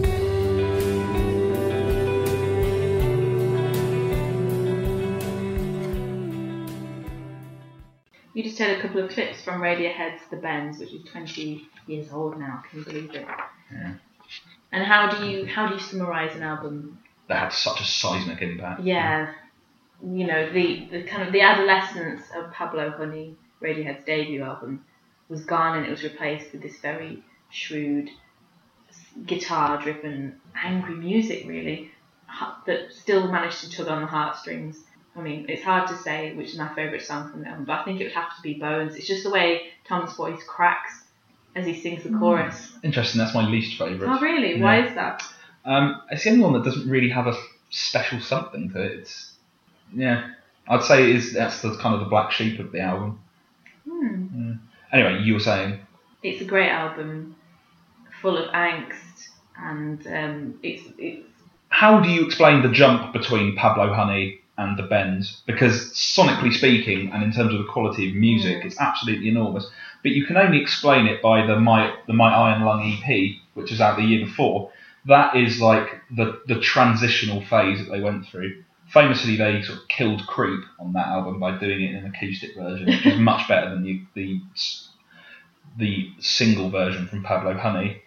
You just heard a couple of clips from Radiohead's The Bends, which is twenty years old now. Can you believe it? Yeah. And how do you how do you summarise an album? That had such a seismic impact. Yeah, you know the, the kind of the adolescence of Pablo Honey, Radiohead's debut album, was gone and it was replaced with this very shrewd, guitar-driven, angry music, really, ha- that still managed to tug on the heartstrings. I mean, it's hard to say which is my favourite song from the album, but I think it would have to be Bones. It's just the way Tom's voice cracks as he sings the chorus. Interesting, that's my least favourite. Oh, really? Yeah. Why is that? Um, it's the only one that doesn't really have a special something to it. It's, yeah, I'd say it is, that's the kind of the black sheep of the album. Hmm. Anyway, you were saying. It's a great album, full of angst, and um, it's it's How do you explain the jump between Pablo Honey and The Bends? Because sonically speaking, and in terms of the quality of music, Mm. it's absolutely enormous. But you can only explain it by the My the My Iron Lung E P, which was out the year before. That is like the the transitional phase that they went through. Famously, they sort of killed Creep on that album by doing it in an acoustic version, which is much better than the the the single version from Pablo Honey.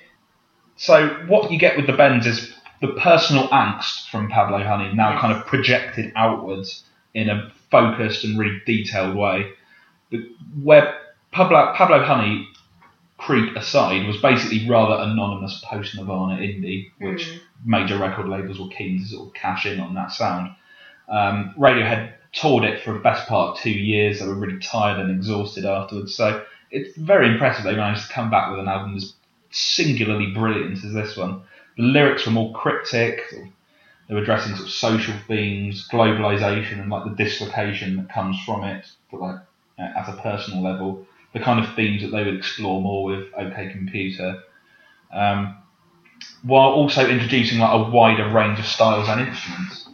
So what you get with The Bends is the personal angst from Pablo Honey now Yes. kind of projected outwards in a focused and really detailed way. But where Pablo Pablo Honey, Creep aside, was basically rather anonymous post-Nirvana indie, which Mm. major record labels were keen to sort of cash in on that sound. Um, Radiohead toured it for the best part of two years. They were really tired and exhausted afterwards. So it's very impressive they managed to come back with an album as singularly brilliant as this one. The lyrics were more cryptic. Sort of, they were addressing sort of social themes, globalization, and like the dislocation that comes from it, but like uh, at a personal level. The kind of themes that they would explore more with OK Computer, um, while also introducing like a wider range of styles and instruments.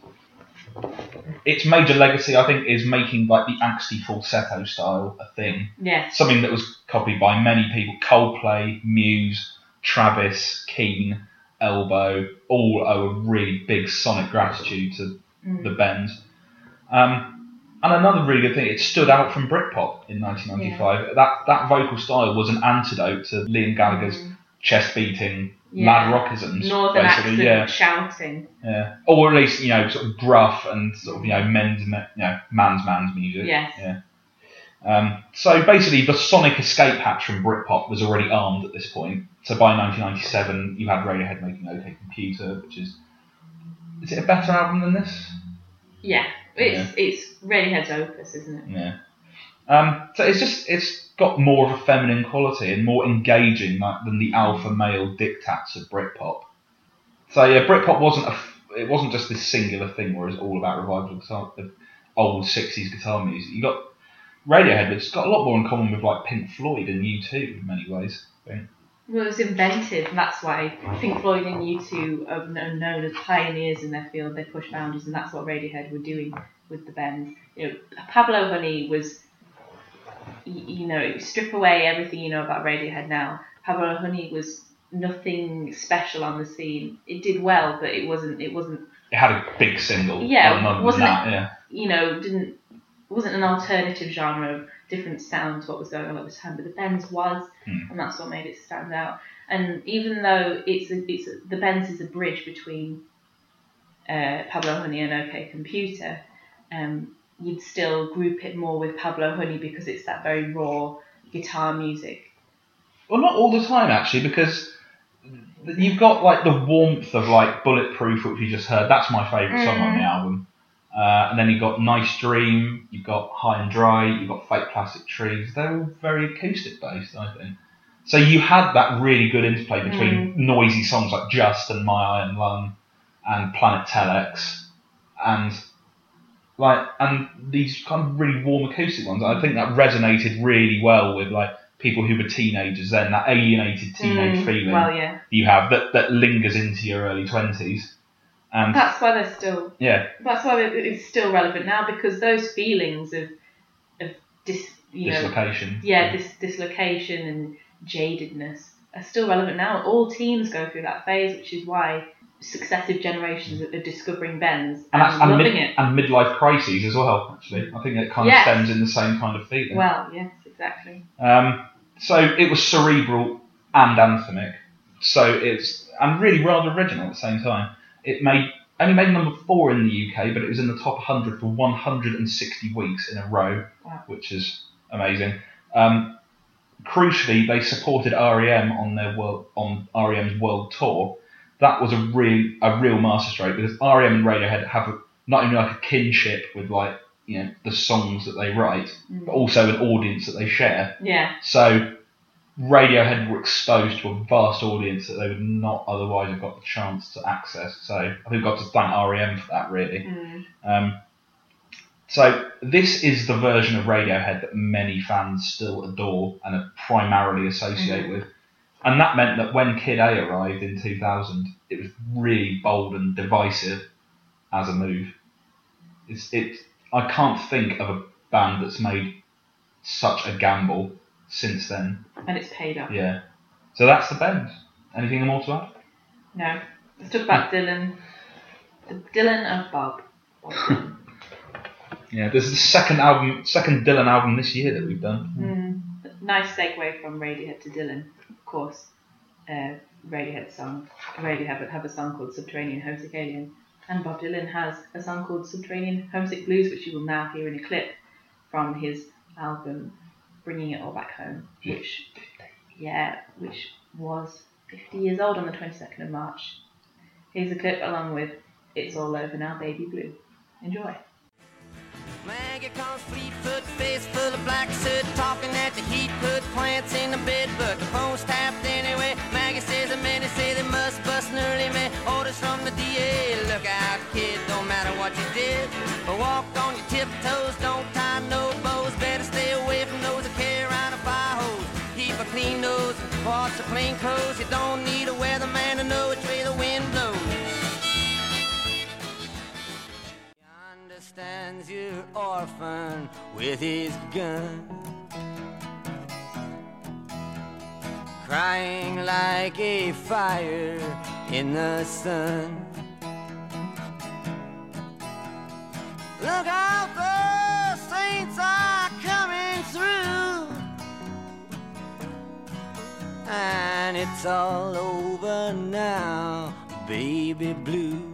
Its major legacy, I think, is making like the angsty falsetto style a thing. yes. Something that was copied by many people: Coldplay, Muse, Travis, Keane, Elbow, all owe a really big sonic gratitude to Mm. The Bends. Um, and another really good thing, it stood out from Britpop in nineteen ninety-five. That that vocal style was an antidote to Liam Gallagher's Mm. chest-beating, Yeah. mad rockisms. Northern basically, accent yeah. shouting. Yeah, or at least, you know, sort of gruff and sort of, you know, men's, you know, man's man's music. Yes. Yeah. Um, so basically, the sonic escape hatch from Britpop was already armed at this point. So by nineteen ninety-seven, you had Radiohead making OK Computer, which is is it a better album than this? Yeah. It's it's Radiohead's opus, isn't it? Yeah. Um, so it's just it's got more of a feminine quality and more engaging like, than the alpha male diktats of Britpop. So yeah, Britpop wasn't a it wasn't just this singular thing where it's all about revival guitar, the old sixties guitar music. You got Radiohead, but it's got a lot more in common with like Pink Floyd and U two in many ways. I think. Well, it was inventive, and that's why Pink Floyd and U two are known as pioneers in their field. They push boundaries, and that's what Radiohead were doing with the Bends. You know, Pablo Honey was, you know, strip away everything you know about Radiohead now. Pablo Honey was nothing special on the scene. It did well, but it wasn't. It wasn't. It had a big single. Yeah, wasn't that, it? Yeah. You know, didn't wasn't an alternative genre of different sound to what was going on at the time, but the Bends was, hmm. and that's what made it stand out. And even though it's a, it's a, the Bends is a bridge between uh, Pablo Honey and OK Computer, um, you'd still group it more with Pablo Honey because it's that very raw guitar music. Well, not all the time actually, because you've got like the warmth of like Bulletproof, which you just heard. That's my favourite mm. song on the album. Uh, and then you've got Nice Dream, you've got High and Dry, you've got Fake Plastic Trees. They're all very acoustic based, I think. So you had that really good interplay between mm. noisy songs like Just and My Iron Lung and Planet Telex and like and these kind of really warm acoustic ones. I think that resonated really well with like people who were teenagers then, that alienated teenage mm. feeling well, yeah. you have that, that lingers into your early twenties. And that's why they're still. Yeah. That's why it's still relevant now, because those feelings of of dis, you dislocation. Know, yeah, this dislocation and jadedness are still relevant now. All teens go through that phase, which is why successive generations are discovering Bends and, and, and loving mid, it. And midlife crises as well. Actually, I think it kind yes. of stems in the same kind of feeling. Well, yes, exactly. Um, so it was cerebral and anthemic. So it's and really rather original at the same time. It made only made number four in the U K, but it was in the top one hundred for one hundred sixty weeks in a row, wow. which is amazing. Um, crucially, they supported R E M on their world on R E M's world tour. That was a real a real masterstroke because R E M and Radiohead have a, not only like a kinship with like you know the songs that they write, mm. but also an audience that they share. Yeah. So Radiohead were exposed to a vast audience that they would not otherwise have got the chance to access. So I think we've got to thank R E M for that, really. Mm. Um, so this is the version of Radiohead that many fans still adore and primarily associate mm. with. And that meant that when Kid A arrived in two thousand, it was really bold and divisive as a move. It's, it, I can't think of a band that's made such a gamble since then. And it's paid off. Yeah. So that's the Bends. Anything more to add? No. Let's talk about Dylan. The Dylan of Bob. Bob Dylan. Yeah, this is the second album, second Dylan album this year that we've done. Mm. Nice segue from Radiohead to Dylan. Of course, uh, Radiohead song. Radiohead have a song called Subterranean Homesick Alien. And Bob Dylan has a song called Subterranean Homesick Blues, which you will now hear in a clip from his album Bringing It All Back Home, which, yeah, which was fifty years old on the twenty-second of March. Here's a clip along with It's All Over Now, Baby Blue. Enjoy. Maggie comes fleet-foot, face full of black soot, talking at the heat, put plants in the bed, but the phone's tapped anyway. Maggie says the men say they must bust an early man. Orders from the D A, look out kid, don't matter what you did, but walk on your tiptoes, don't tie no bows, better stay away from those that carry around a fire hose. Keep a clean nose, wash your clean clothes, you don't need a weatherman to know which way the wind blows. Stands your orphan with his gun, crying like a fire in the sun. Look out, the saints are coming through, and it's all over now, baby blue.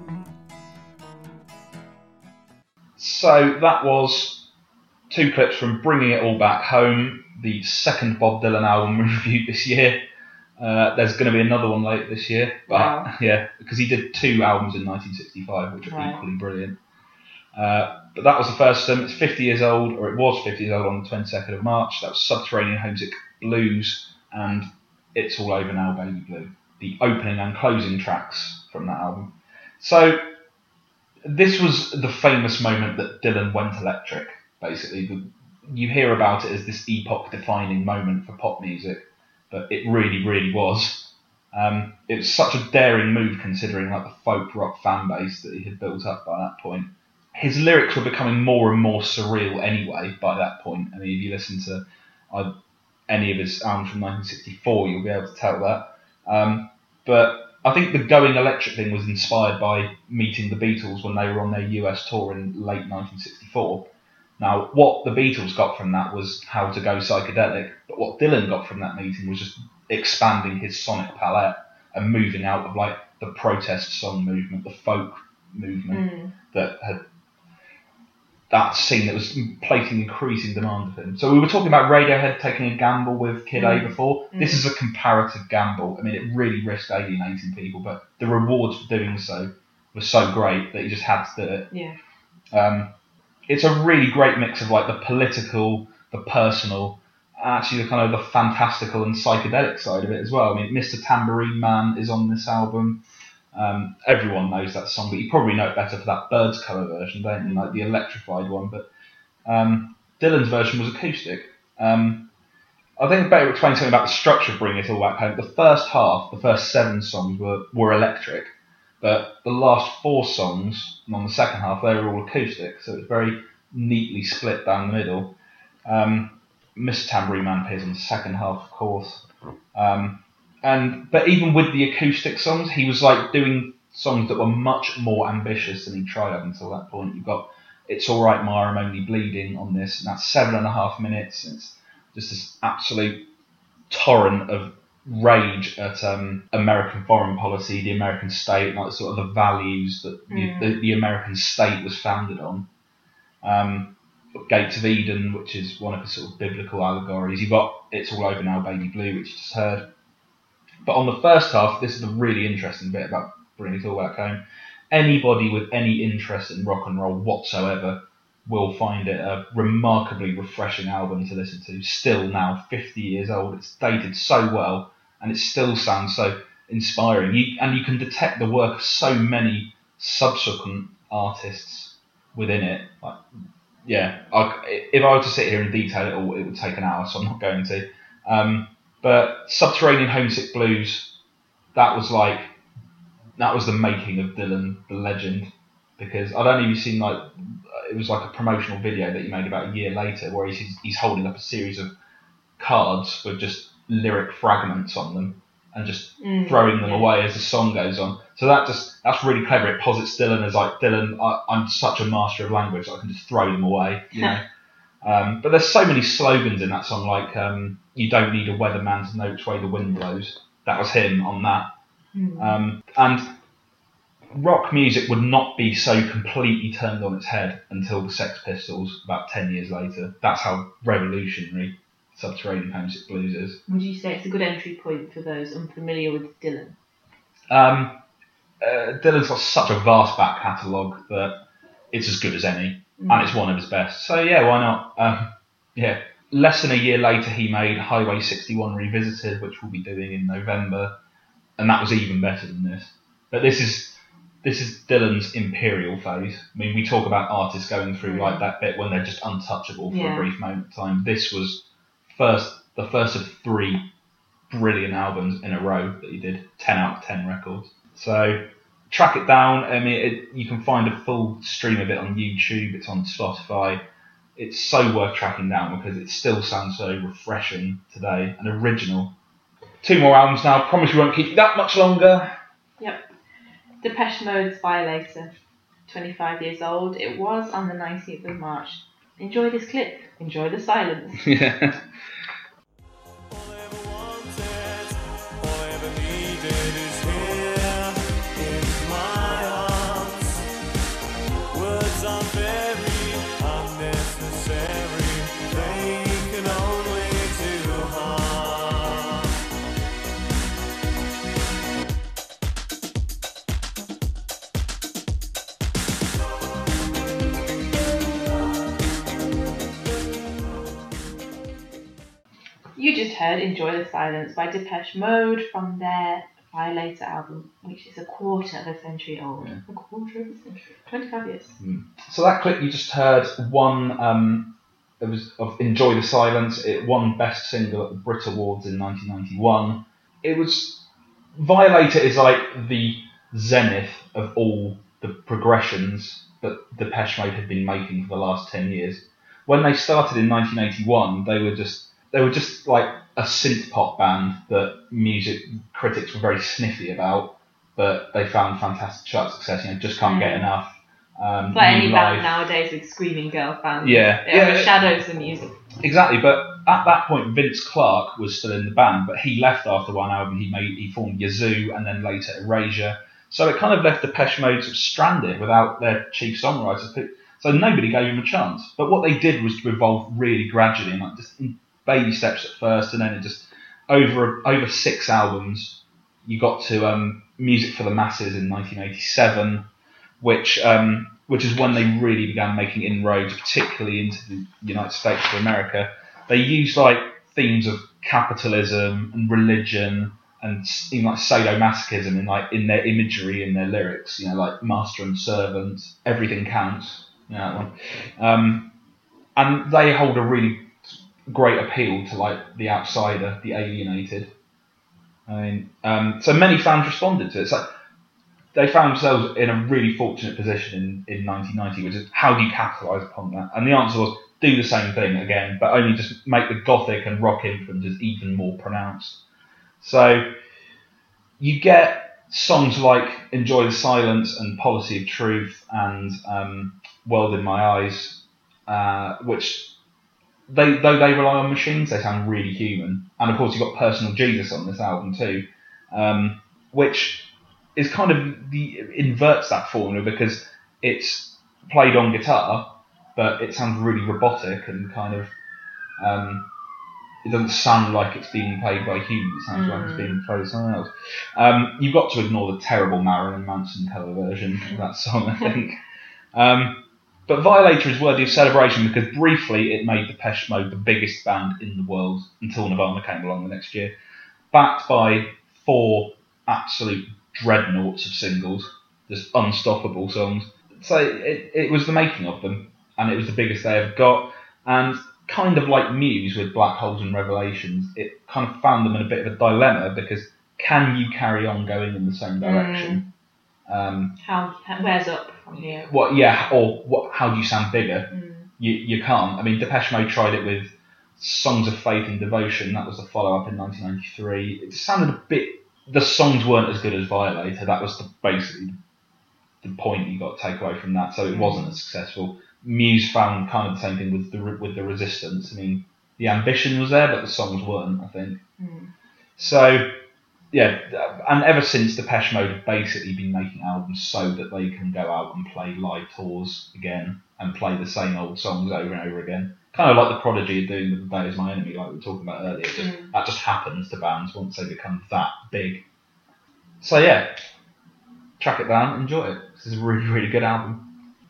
So that was two clips from Bringing It All Back Home, the second Bob Dylan album we reviewed this year. Uh, there's going to be another one later this year, but wow. yeah, because he did two albums in nineteen sixty-five, which are right. equally brilliant. Uh, but that was the first of them. It's fifty years old, or it was fifty years old on the twenty-second of March. That was Subterranean Homesick Blues and It's All Over Now, Baby Blue, the opening and closing tracks from that album. So this was the famous moment that Dylan went electric, basically. The, you hear about it as this epoch-defining moment for pop music, but it really, really was. Um, it was such a daring move considering like the folk rock fan base that he had built up by that point. His lyrics were becoming more and more surreal anyway by that point. I mean, if you listen to uh, any of his albums from nineteen sixty-four, you'll be able to tell that. Um, but I think the going electric thing was inspired by meeting the Beatles when they were on their U S tour in late nineteen sixty-four. Now, what the Beatles got from that was how to go psychedelic, but what Dylan got from that meeting was just expanding his sonic palette and moving out of like the protest song movement, the folk movement mm. that had that scene that was placing increasing demand of him. So we were talking about Radiohead taking a gamble with Kid mm. A before. Mm. This is a comparative gamble. I mean, it really risked alienating people, but the rewards for doing so were so great that he just had to do it. Yeah. Um, it's a really great mix of like the political, the personal, actually the kind of the fantastical and psychedelic side of it as well. I mean, Mister Tambourine Man is on this album. Um, everyone knows that song, but you probably know it better for that Birds cover version, don't you? Like the electrified one. But um, Dylan's version was acoustic. Um, I think I better explain something about the structure of Bring It All Back Home. The first half, the first seven songs were, were electric, but the last four songs, and on the second half, they were all acoustic, so it's very neatly split down the middle. Um, Mister Tambourine Man appears on the second half, of course. Um, and but even with the acoustic songs, he was like doing songs that were much more ambitious than he tried up until that point. You've got It's All Right, Ma, I'm Only Bleeding on this, and that's seven and a half minutes. It's just this absolute torrent of rage at um, American foreign policy, the American state, like sort of the values that mm. the, the American state was founded on. Um, Gates of Eden, which is one of the sort of biblical allegories. You've got It's All Over Now, Baby Blue, which you just heard. But on the first half, this is the really interesting bit about Bring It All Back Home. Anybody with any interest in rock and roll whatsoever will find it a remarkably refreshing album to listen to. Still now, fifty years old, it's dated so well, and it still sounds so inspiring. You, and you can detect the work of so many subsequent artists within it. Like, yeah, I, if I were to sit here and detail it all, it would take an hour, so I'm not going to. Um, but Subterranean Homesick Blues, that was like, that was the making of Dylan, the legend, because I'd only seen like, it was like a promotional video that he made about a year later where he's, he's holding up a series of cards with just lyric fragments on them and just mm, throwing them yeah. away as the song goes on. So that just, that's really clever. It posits Dylan as like, Dylan, I, I'm such a master of language that I can just throw them away, you know. um, but there's so many slogans in that song, like um, you don't need a weatherman to know which way the wind blows. That was him on that. Mm. Um, and rock music would not be so completely turned on its head until the Sex Pistols about ten years later. That's how revolutionary Subterranean Homesick Blues is. Would you say it's a good entry point for those unfamiliar with Dylan? Um, uh, Dylan's got such a vast back catalogue that it's as good as any, mm. and it's one of his best. So yeah, why not? Um, yeah. Less than a year later, he made Highway sixty-one Revisited, which we'll be doing in November, and that was even better than this. But this is this is Dylan's imperial phase. I mean, we talk about artists going through mm. like that bit when they're just untouchable for yeah. a brief moment of time. This was first the first of three brilliant albums in a row that he did, ten out of ten records. So track it down. I mean, it, you can find a full stream of it on YouTube. It's on Spotify. It's so worth tracking down because it still sounds so refreshing today and original. Two more albums now. Promise we won't keep you that much longer. Yep. Depeche Mode's Violator, twenty-five years old. It was on the nineteenth of March. Enjoy this clip. Enjoy the silence. Yeah. You just heard Enjoy the Silence by Depeche Mode from their Violator album, which is a quarter of a century old. Yeah. A quarter of a century. twenty-five years. Mm. So that clip you just heard won, um, it was of Enjoy the Silence. It won Best Single at the Brit Awards in nineteen ninety-one. It was, Violator is like the zenith of all the progressions that Depeche Mode had been making for the last ten years. When they started in nineteen eighty-one, they were just, they were just like a synth pop band that music critics were very sniffy about, but they found fantastic chart success. You know, just can't get enough. Um, It's like New any Life. band nowadays with screaming girl fans. Yeah. It Yeah. overshadows the music. Exactly, but at that point, Vince Clarke was still in the band, but he left after one album. He made he formed Yazoo and then later Erasure. So it kind of left Depeche Mode sort of stranded without their chief songwriter. So nobody gave him a chance. But what they did was to evolve really gradually, and like just in baby steps at first, and then it just over over six albums, you got to um, Music for the Masses in nineteen eighty-seven, which um, which is when they really began making inroads, particularly into the United States of America. They used like themes of capitalism and religion and you know, like sadomasochism in like in their imagery, in their lyrics. You know, like master and servant, everything counts. You know, that one. Um, and they hold a really great appeal to like the outsider, the alienated. I mean, um, so many fans responded to it. It's like they found themselves in a really fortunate position in, in nineteen ninety, which is how do you capitalise upon that? And the answer was do the same thing again, but only just make the gothic and rock influences even more pronounced. So you get songs like Enjoy the Silence and Policy of Truth and um, World in My Eyes, uh, which they though they rely on machines, they sound really human. And of course you've got Personal Jesus on this album too, um, which is kind of the inverts that formula because it's played on guitar, but it sounds really robotic and kind of um, it doesn't sound like it's being played by humans. It sounds mm. like it's being played by someone else. Um, you've got to ignore the terrible Marilyn Manson cover version of that song, I think. Um, but Violator is worthy of celebration because briefly it made Depeche Mode the biggest band in the world until Nirvana came along the next year, backed by four absolute dreadnoughts of singles, just unstoppable songs. So it, it was the making of them, and it was the biggest they ever got. And kind of like Muse with Black Holes and Revelations, it kind of found them in a bit of a dilemma because can you carry on going in the same direction? Mm. Um, how, where's up from here? What? Yeah, or what? How do you sound bigger? Mm. You you can't. I mean, Depeche Mode tried it with Songs of Faith and Devotion. That was the follow-up in nineteen ninety-three. It sounded a bit. The songs weren't as good as Violator. That was the, basically the point you got to take away from that. So it wasn't as successful. Muse found kind of the same thing with the with the Resistance. I mean, the ambition was there, but the songs weren't, I think. Mm. So, yeah, and ever since Depeche Mode have basically been making albums so that they can go out and play live tours again and play the same old songs over and over again. Kind of like the Prodigy are doing with The Day Is My Enemy, like we were talking about earlier. Just, mm. That just happens to bands once they become that big. So, yeah, track it down, enjoy it. This is a really, really good album.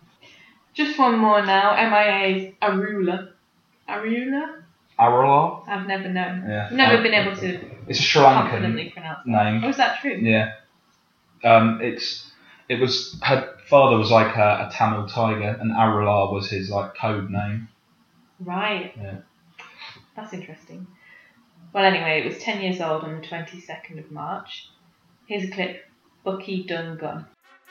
Just one more now. M I A's Arula. Arula? Arula? I've never known. Yeah. Never been able to it's a Sri Lankan confidently pronounce that. name. Oh, is that true? Yeah. Um, it's it was her father was like a, a Tamil tiger, and Arula was his like code name. Right. Yeah. That's interesting. Well, anyway, it was ten years old on the twenty-second of March. Here's a clip. Bucky Dungun.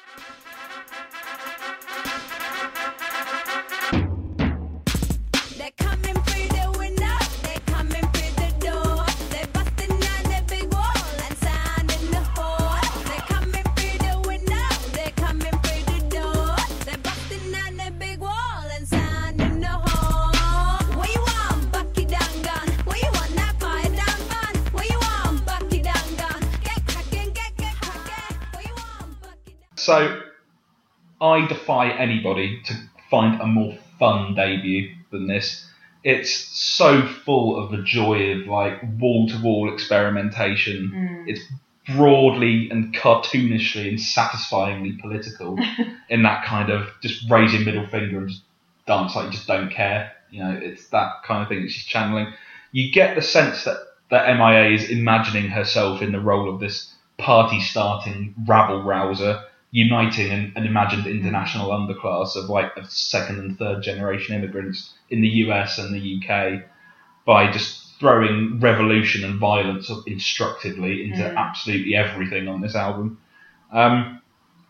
So, I defy anybody to find a more fun debut than this. It's so full of the joy of like wall-to-wall experimentation. Mm. It's broadly and cartoonishly and satisfyingly political in that kind of just raise your middle finger and just dance like you just don't care. You know, it's that kind of thing that she's channeling. you get the sense that, that M I A is imagining herself in the role of this party-starting rabble-rouser, uniting an, an imagined international underclass of like of second and third generation immigrants in the U S and the U K by just throwing revolution and violence instructively into Mm. absolutely everything on this album. Um,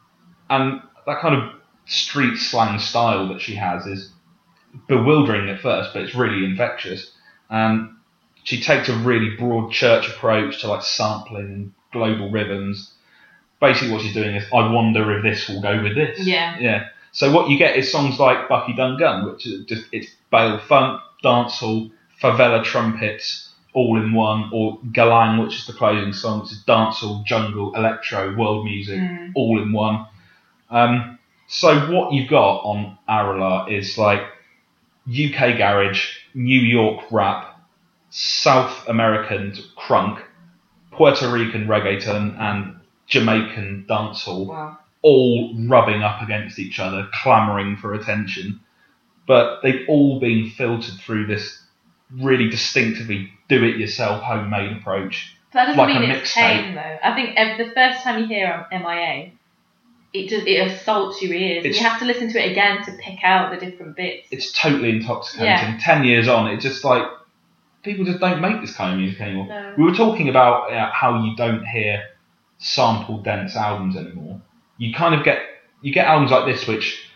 and that kind of street slang style that she has is bewildering at first, but it's really infectious. Um, she takes a really broad church approach to like sampling and global rhythms. Basically what she's doing is, I wonder if this will go with this. Yeah. Yeah. So what you get is songs like Bucky Dun Gun, which is just, it's Bale funk, dancehall, favela trumpets, all in one, or Galang, which is the closing song, which is dancehall, jungle, electro, world music, Mm. all in one. Um, so what you've got on Arala is like U K garage, New York rap, South American crunk, Puerto Rican reggaeton, and Jamaican dancehall, Wow. all rubbing up against each other, clamouring for attention. But they've all been filtered through this really distinctively do-it-yourself, homemade approach. That doesn't Like a mean it's mixtape. tame though. I think ev- the first time you hear M I A, it just it assaults your ears. And It's- you have to listen to it again to pick out the different bits. It's totally intoxicating. Yeah. Ten years on, it's just like, people just don't make this kind of music anymore. No. We were talking about uh, how you don't hear sample-dense albums anymore. You kind of get, you get albums like this which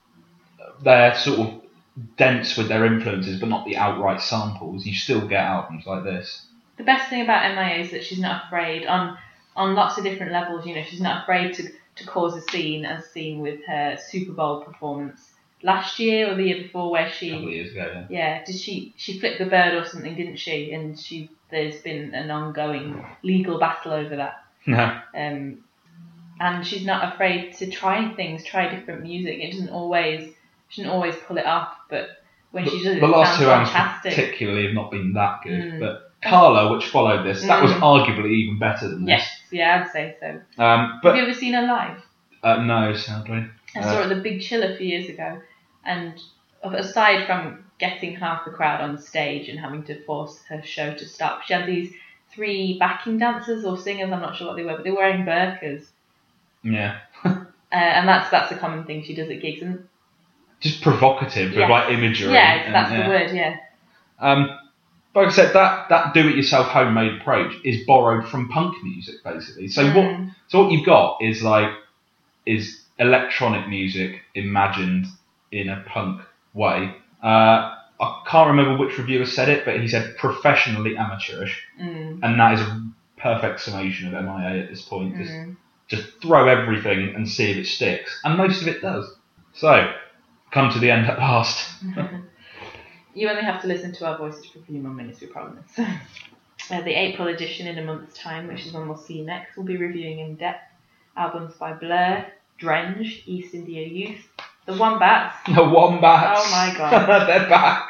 they're sort of dense with their influences, but not the outright samples. You still get albums like this. The best thing about M I A is that she's not afraid on on lots of different levels. You know, she's not afraid to to cause a scene, as seen with her Super Bowl performance last year or the year before, where A couple of she years ago, yeah. yeah did she she flipped the bird or something, didn't she? And she there's been an ongoing legal battle over that. No. Um, and she's not afraid to try things, try different music. It doesn't always she doesn't always pull it off, but when she does it, the it last sounds two albums fantastic. particularly have not been that good, Mm. but Carla, which followed this, that was Mm. arguably even better than this. Yes, yeah, I'd say so. Um, Have but you ever seen her live? uh, no, sadly. I Uh, saw her at the Big Chill a few years ago, and aside from getting half the crowd on stage and having to force her show to stop, she had these three backing dancers or singers, I'm not sure what they were, but they were wearing burqas. Yeah. Uh, and that's that's a common thing she does at gigs. And Just provocative Yeah. with like imagery. yeah, and- that's yeah. the word, yeah. Um, like I said, that, that do-it-yourself homemade approach is borrowed from punk music, basically. So what Mm. so what you've got is like is electronic music imagined in a punk way. Uh, I can't remember which reviewer said it, but he said professionally amateurish, Mm. and that is a perfect summation of M I A at this point. Just Mm. just throw everything and see if it sticks, and most of it does. So, come to the end at last. You only have to listen to our voices for a few more minutes, we promise. uh, the April edition in a month's time, which is when we'll see you next, we'll be reviewing in depth albums by Blur, Drenge, East India Youth, The Wombats, The Wombats. Oh my God. They're back.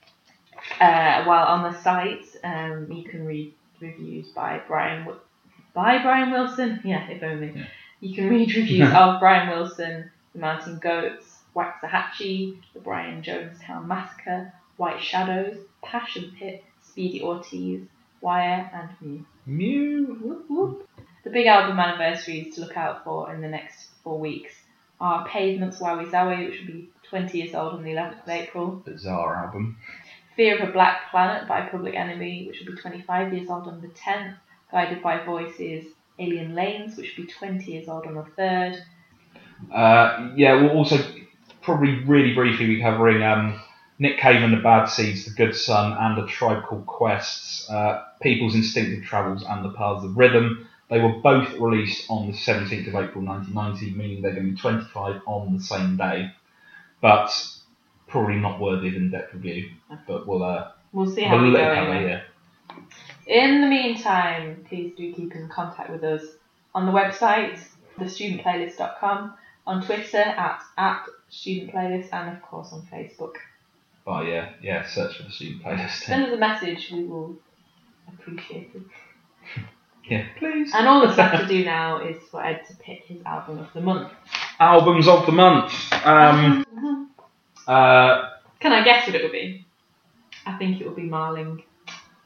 uh, while on the site um, you can read reviews by Brian Wi- by Brian Wilson. Yeah, if only. Yeah. You can read reviews of Brian Wilson, The Mountain Goats, Waxahachie, The Brian Jonestown Massacre, White Shadows, Passion Pit, Speedy Ortiz, Wire, and Mew. Mew. Whoop, whoop. The big album anniversaries to look out for in the next four weeks are Pavement's Wowie Zowie, which will be twenty years old on the eleventh of April. Bizarre album. Fear of a Black Planet by Public Enemy, which will be twenty-five years old on the tenth. Guided by Voices, Alien Lanes, which will be twenty years old on the third. Uh, yeah, we'll also probably really briefly be covering um, Nick Cave and the Bad Seeds, The Good Son, and A Tribe Called Quests, uh, People's Instinctive Travels and The Paths of Rhythm. They were both released on the seventeenth of April nineteen ninety, meaning they're going to be twenty-five on the same day. But probably not worthy of in-depth review. But we'll, uh, We'll see how we'll we look go at it, anyway. yeah. In the meantime, please do keep in contact with us on the website, the student playlist dot com, on Twitter at, at student playlist, and of course on Facebook. But yeah, yeah, search for the student playlist. Send us a message, we will appreciate it. Yeah, please. And all that's left to do now is for Ed to pick his album of the month. Albums of the month. Um, uh, Can I guess what it will be? I think it will be Marling.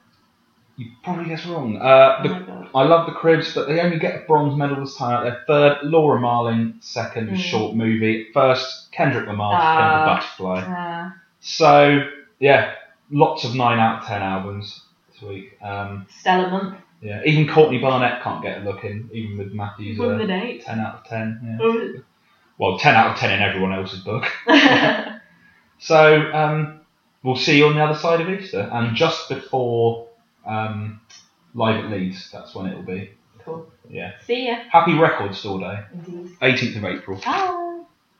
You probably guess wrong. Uh, Oh the, my god. I love the Cribs, but they only get a bronze medal this time out there. Third, Laura Marling. Second, Mm. short movie. First, Kendrick Lamar's Ah. Pimp a Butterfly. Uh, So, yeah, lots of nine out of ten albums this week. Um, stellar month. yeah, even Courtney Barnett can't get a look in, even with Matthew's Won uh, the date. ten out of ten. Yeah. Oh. Well, ten out of ten in everyone else's book. So, um, we'll see you on the other side of Easter. And just before um, Live at Leeds, that's when it'll be. Cool. Yeah. See ya. Happy Record Store Day, Indeed. eighteenth of April. Bye.